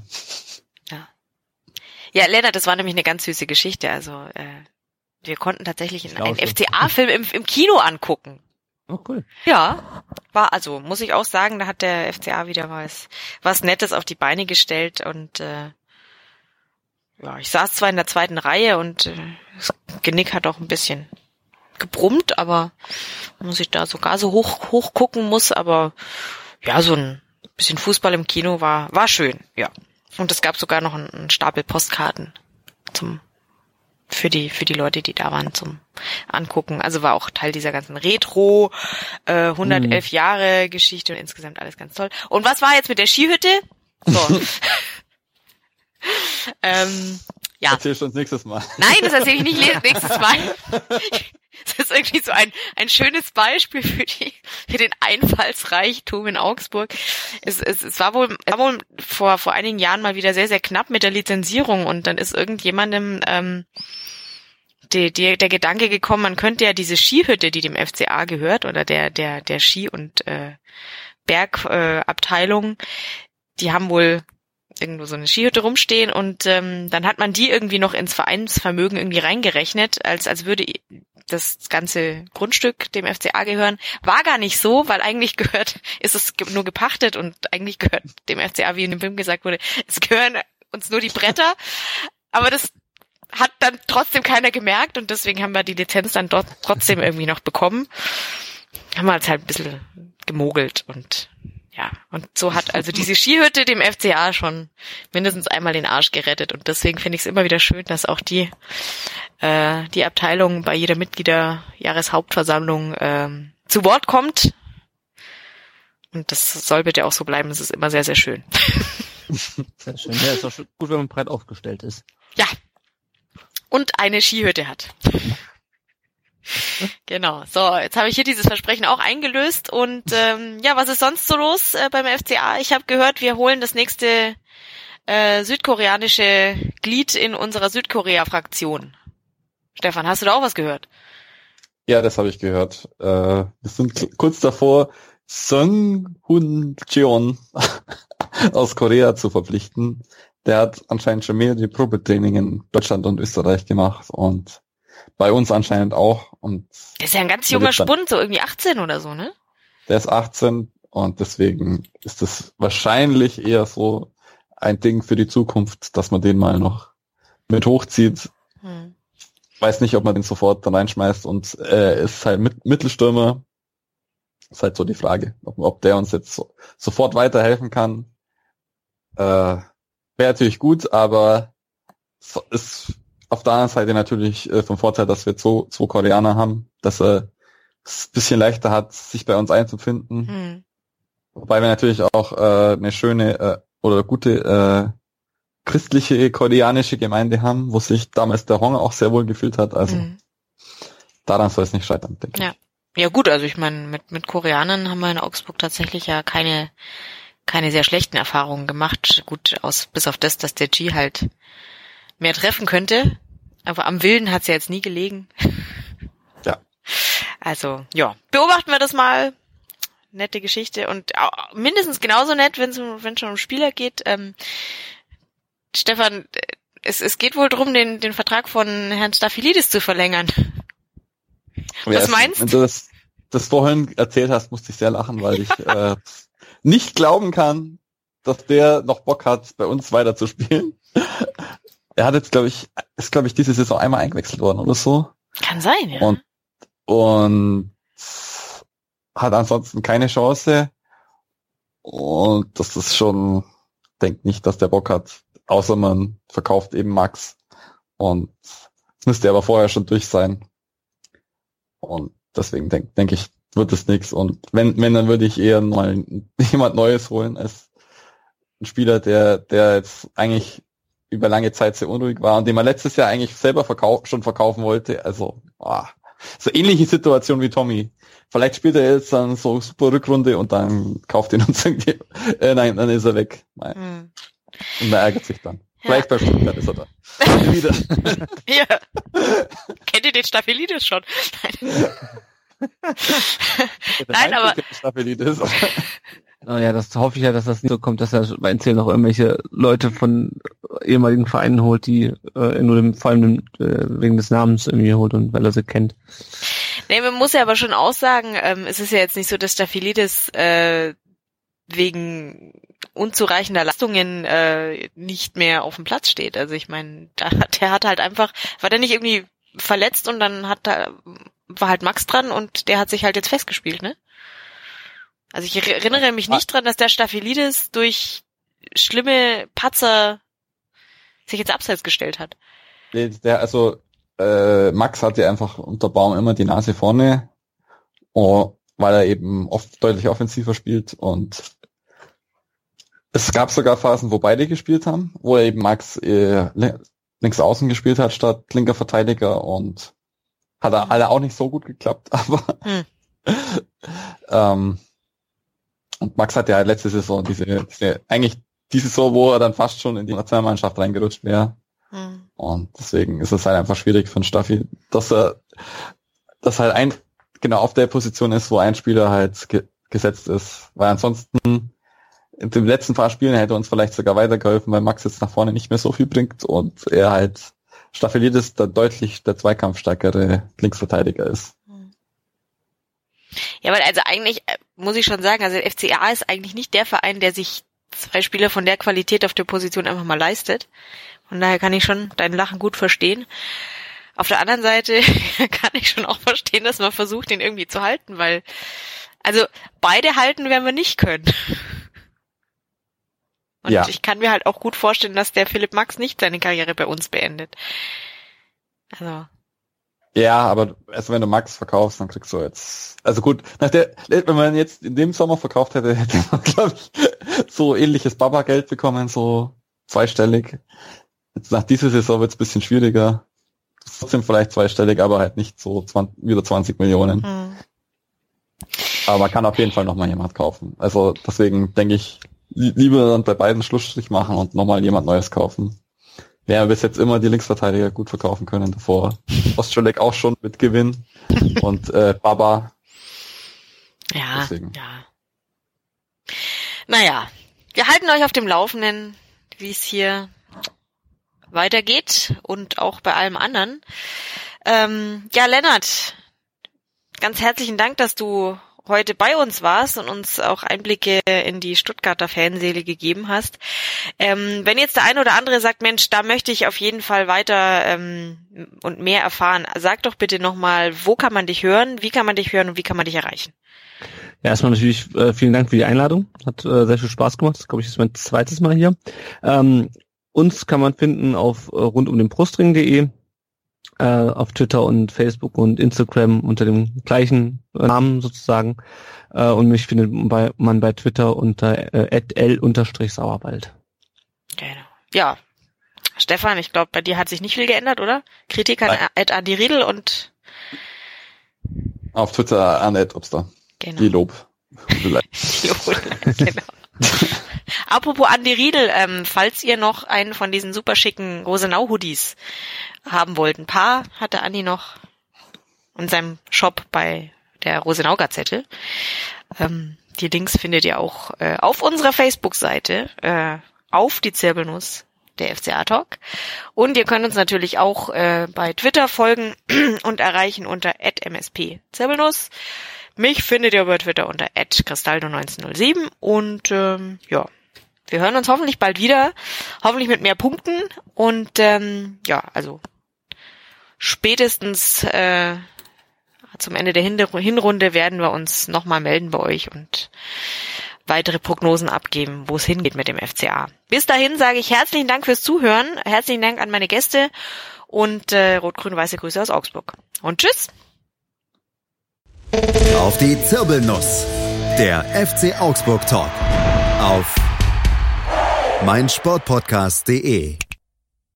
Ja, Lennart, das war nämlich eine ganz süße Geschichte. Also wir konnten tatsächlich einen FCA-Film im Kino angucken. Oh, cool. Ja, war also, muss ich auch sagen, da hat der FCA wieder was Nettes auf die Beine gestellt und ja, ich saß zwar in der zweiten Reihe und das Genick hat auch ein bisschen gebrummt, aber muss ich da sogar so hoch gucken muss, aber ja, so ein bisschen Fußball im Kino war schön, ja. Und es gab sogar noch einen Stapel Postkarten für die Leute, die da waren zum Angucken. Also war auch Teil dieser ganzen Retro 111 Jahre Geschichte und insgesamt alles ganz toll. Und was war jetzt mit der Skihütte? So. Ja. Erzählst du uns nächstes Mal. Nein, das erzähle ich nicht nächstes Mal. Das ist irgendwie so ein schönes Beispiel für den Einfallsreichtum in Augsburg. Es war wohl vor einigen Jahren mal wieder sehr, sehr knapp mit der Lizenzierung und dann ist irgendjemandem der Gedanke gekommen, man könnte ja diese Skihütte, die dem FCA gehört, oder der Ski- und Bergabteilung, die haben wohl irgendwo so eine Skihütte rumstehen und dann hat man die irgendwie noch ins Vereinsvermögen irgendwie reingerechnet, als würde das ganze Grundstück dem FCA gehören. War gar nicht so, weil eigentlich ist es nur gepachtet und eigentlich gehört dem FCA, wie in dem Film gesagt wurde, es gehören uns nur die Bretter, aber das hat dann trotzdem keiner gemerkt und deswegen haben wir die Lizenz dann dort trotzdem irgendwie noch bekommen. Haben wir jetzt halt ein bisschen gemogelt und ja, und so hat also diese Skihütte dem FCA schon mindestens einmal den Arsch gerettet und deswegen finde ich es immer wieder schön, dass auch die Abteilung bei jeder Mitgliederjahreshauptversammlung zu Wort kommt und das soll bitte auch so bleiben, es ist immer sehr, sehr schön. Sehr schön, ja, ist auch gut, wenn man breit aufgestellt ist. Ja, und eine Skihütte hat. Genau, so, jetzt habe ich hier dieses Versprechen auch eingelöst und ja, was ist sonst so los beim FCA? Ich habe gehört, wir holen das nächste südkoreanische Glied in unserer Südkorea-Fraktion. Stefan, hast du da auch was gehört? Ja, das habe ich gehört. Wir sind kurz davor, Sung Hoon Jeon aus Korea zu verpflichten. Der hat anscheinend schon mehrere Probetraining in Deutschland und Österreich gemacht und bei uns anscheinend auch. Und der ist ja ein ganz junger Spund, so irgendwie 18 oder so, ne? Der ist 18 und deswegen ist das wahrscheinlich eher so ein Ding für die Zukunft, dass man den mal noch mit hochzieht. Weiß nicht, ob man den sofort dann reinschmeißt und ist halt Mittelstürmer. Ist halt so die Frage, ob der uns jetzt sofort weiterhelfen kann. Wäre natürlich gut, aber es ist auf der anderen Seite natürlich vom Vorteil, dass wir zwei Koreaner haben, dass er es ein bisschen leichter hat, sich bei uns einzufinden. Wobei wir natürlich auch eine schöne oder gute christliche koreanische Gemeinde haben, wo sich damals der Hong auch sehr wohl gefühlt hat. Also daran soll es nicht scheitern, denke ich. Ja gut, also ich meine, mit Koreanern haben wir in Augsburg tatsächlich ja keine sehr schlechten Erfahrungen gemacht. Gut, bis auf das, dass der G halt mehr treffen könnte. Aber am Willen hat's ja jetzt nie gelegen. Ja. Also, ja, beobachten wir das mal. Nette Geschichte und mindestens genauso nett, wenn es schon um Spieler geht. Stefan, es geht wohl drum, den Vertrag von Herrn Staphylides zu verlängern. Was meinst du? Wenn du das vorhin erzählt hast, musste ich sehr lachen, weil ich nicht glauben kann, dass der noch Bock hat, bei uns weiterzuspielen. Er hat jetzt, glaube ich, diese Saison einmal eingewechselt worden oder so. Kann sein, ja. Und hat ansonsten keine Chance. Und das ist schon, denkt nicht, dass der Bock hat, außer man verkauft eben Max. Und es müsste aber vorher schon durch sein. Und deswegen denke ich, wird es nichts. Und wenn, dann würde ich eher mal jemand Neues holen als ein Spieler, der jetzt eigentlich über lange Zeit sehr unruhig war und den man letztes Jahr eigentlich selber schon verkaufen wollte. Also, so ähnliche Situation wie Tommy. Vielleicht spielt er jetzt dann so super Rückrunde und dann kauft ihn uns irgendwie, nein, dann ist er weg. Nein. Und man ärgert sich dann. Vielleicht bei Stuttgart ist er da. Wieder. Ja. Kennt ihr den Staphylides schon? Nein, aber... Staphylides. Naja, das hoffe ich ja, dass das nicht so kommt, dass er bei Enzel noch irgendwelche Leute von ehemaligen Vereinen holt, die nur vor allem wegen des Namens irgendwie holt und weil er sie kennt. Nee, man muss ja aber schon auch sagen, es ist ja jetzt nicht so, dass Staphylides wegen unzureichender Leistungen nicht mehr auf dem Platz steht. Also ich meine, der hat halt einfach, war der nicht irgendwie verletzt und dann war halt Max dran und der hat sich halt jetzt festgespielt, ne? Also ich erinnere mich nicht dran, dass der Staphylides durch schlimme Patzer sich jetzt abseits gestellt hat. Max hatte einfach unter Baum immer die Nase vorne, weil er eben oft deutlich offensiver spielt und es gab sogar Phasen, wo beide gespielt haben, wo er eben Max links außen gespielt hat statt linker Verteidiger und hat alle auch nicht so gut geklappt, aber und Max hat ja halt letzte Saison diese Saison, wo er dann fast schon in die Nationalmannschaft reingerutscht wäre. Und deswegen ist es halt einfach schwierig für einen Staffi, dass halt genau auf der Position ist, wo ein Spieler halt gesetzt ist. Weil ansonsten in den letzten paar Spielen hätte uns vielleicht sogar weitergeholfen, weil Max jetzt nach vorne nicht mehr so viel bringt und er halt Staphylides deutlich der zweikampfstärkere Linksverteidiger ist. Ja, weil also eigentlich muss ich schon sagen, also der FCA ist eigentlich nicht der Verein, der sich zwei Spieler von der Qualität auf der Position einfach mal leistet. Von daher kann ich schon dein Lachen gut verstehen. Auf der anderen Seite kann ich schon auch verstehen, dass man versucht, den irgendwie zu halten, weil also beide halten werden wir nicht können. Und ich kann mir halt auch gut vorstellen, dass der Philipp Max nicht seine Karriere bei uns beendet. Also. Ja, aber also wenn du Max verkaufst, dann kriegst du jetzt, also gut, wenn man jetzt in dem Sommer verkauft hätte man, glaube ich, so ähnliches Baba-Geld bekommen, so zweistellig. Jetzt nach dieser Saison wird es ein bisschen schwieriger. Trotzdem vielleicht zweistellig, aber halt nicht so wieder 20 Millionen. Aber man kann auf jeden Fall nochmal jemand kaufen. Also deswegen denke ich, lieber dann bei beiden Schlussstrich machen und nochmal jemand Neues kaufen. Wir haben bis jetzt immer die Linksverteidiger gut verkaufen können. Davor Ostrolek auch schon mit Gewinn und Baba. Ja, deswegen. Ja. Naja, wir halten euch auf dem Laufenden, wie es hier weitergeht und auch bei allem anderen. Ja, Lennart, ganz herzlichen Dank, dass du heute bei uns warst und uns auch Einblicke in die Stuttgarter Fanseele gegeben hast. Wenn jetzt der eine oder andere sagt, Mensch, da möchte ich auf jeden Fall weiter und mehr erfahren, sag doch bitte nochmal, wo kann man dich hören, wie kann man dich hören und wie kann man dich erreichen? Ja, erstmal natürlich vielen Dank für die Einladung. Hat sehr viel Spaß gemacht. Das glaube ich ist mein zweites Mal hier. Uns kann man finden auf rundumdenbrustring.de, auf Twitter und Facebook und Instagram unter dem gleichen Namen sozusagen. Und mich findet man bei Twitter unter @l_sauerwald. Genau. Ja, Stefan, ich glaube, bei dir hat sich nicht viel geändert, oder? Kritik an Andi Riedl und auf Twitter an @obster. Genau. Die Lob. Genau. Apropos Andi Riedl, falls ihr noch einen von diesen super schicken Rosenau-Hoodies haben wollt, ein paar hat der Andi noch in seinem Shop bei der Rosenau-Gazette. Die Links findet ihr auch auf unserer Facebook-Seite, auf die Zirbelnuss, der FCA-Talk. Und ihr könnt uns natürlich auch bei Twitter folgen und erreichen unter @msp-zirbelnuss. Mich findet ihr bei Twitter unter @cristaldo1907 und ja, wir hören uns hoffentlich bald wieder, hoffentlich mit mehr Punkten und ja, also spätestens zum Ende der Hinrunde werden wir uns nochmal melden bei euch und weitere Prognosen abgeben, wo es hingeht mit dem FCA. Bis dahin sage ich herzlichen Dank fürs Zuhören, herzlichen Dank an meine Gäste und rot-grün-weiße Grüße aus Augsburg. Und tschüss! Auf die Zirbelnuss, der FC Augsburg Talk. Auf meinsportpodcast.de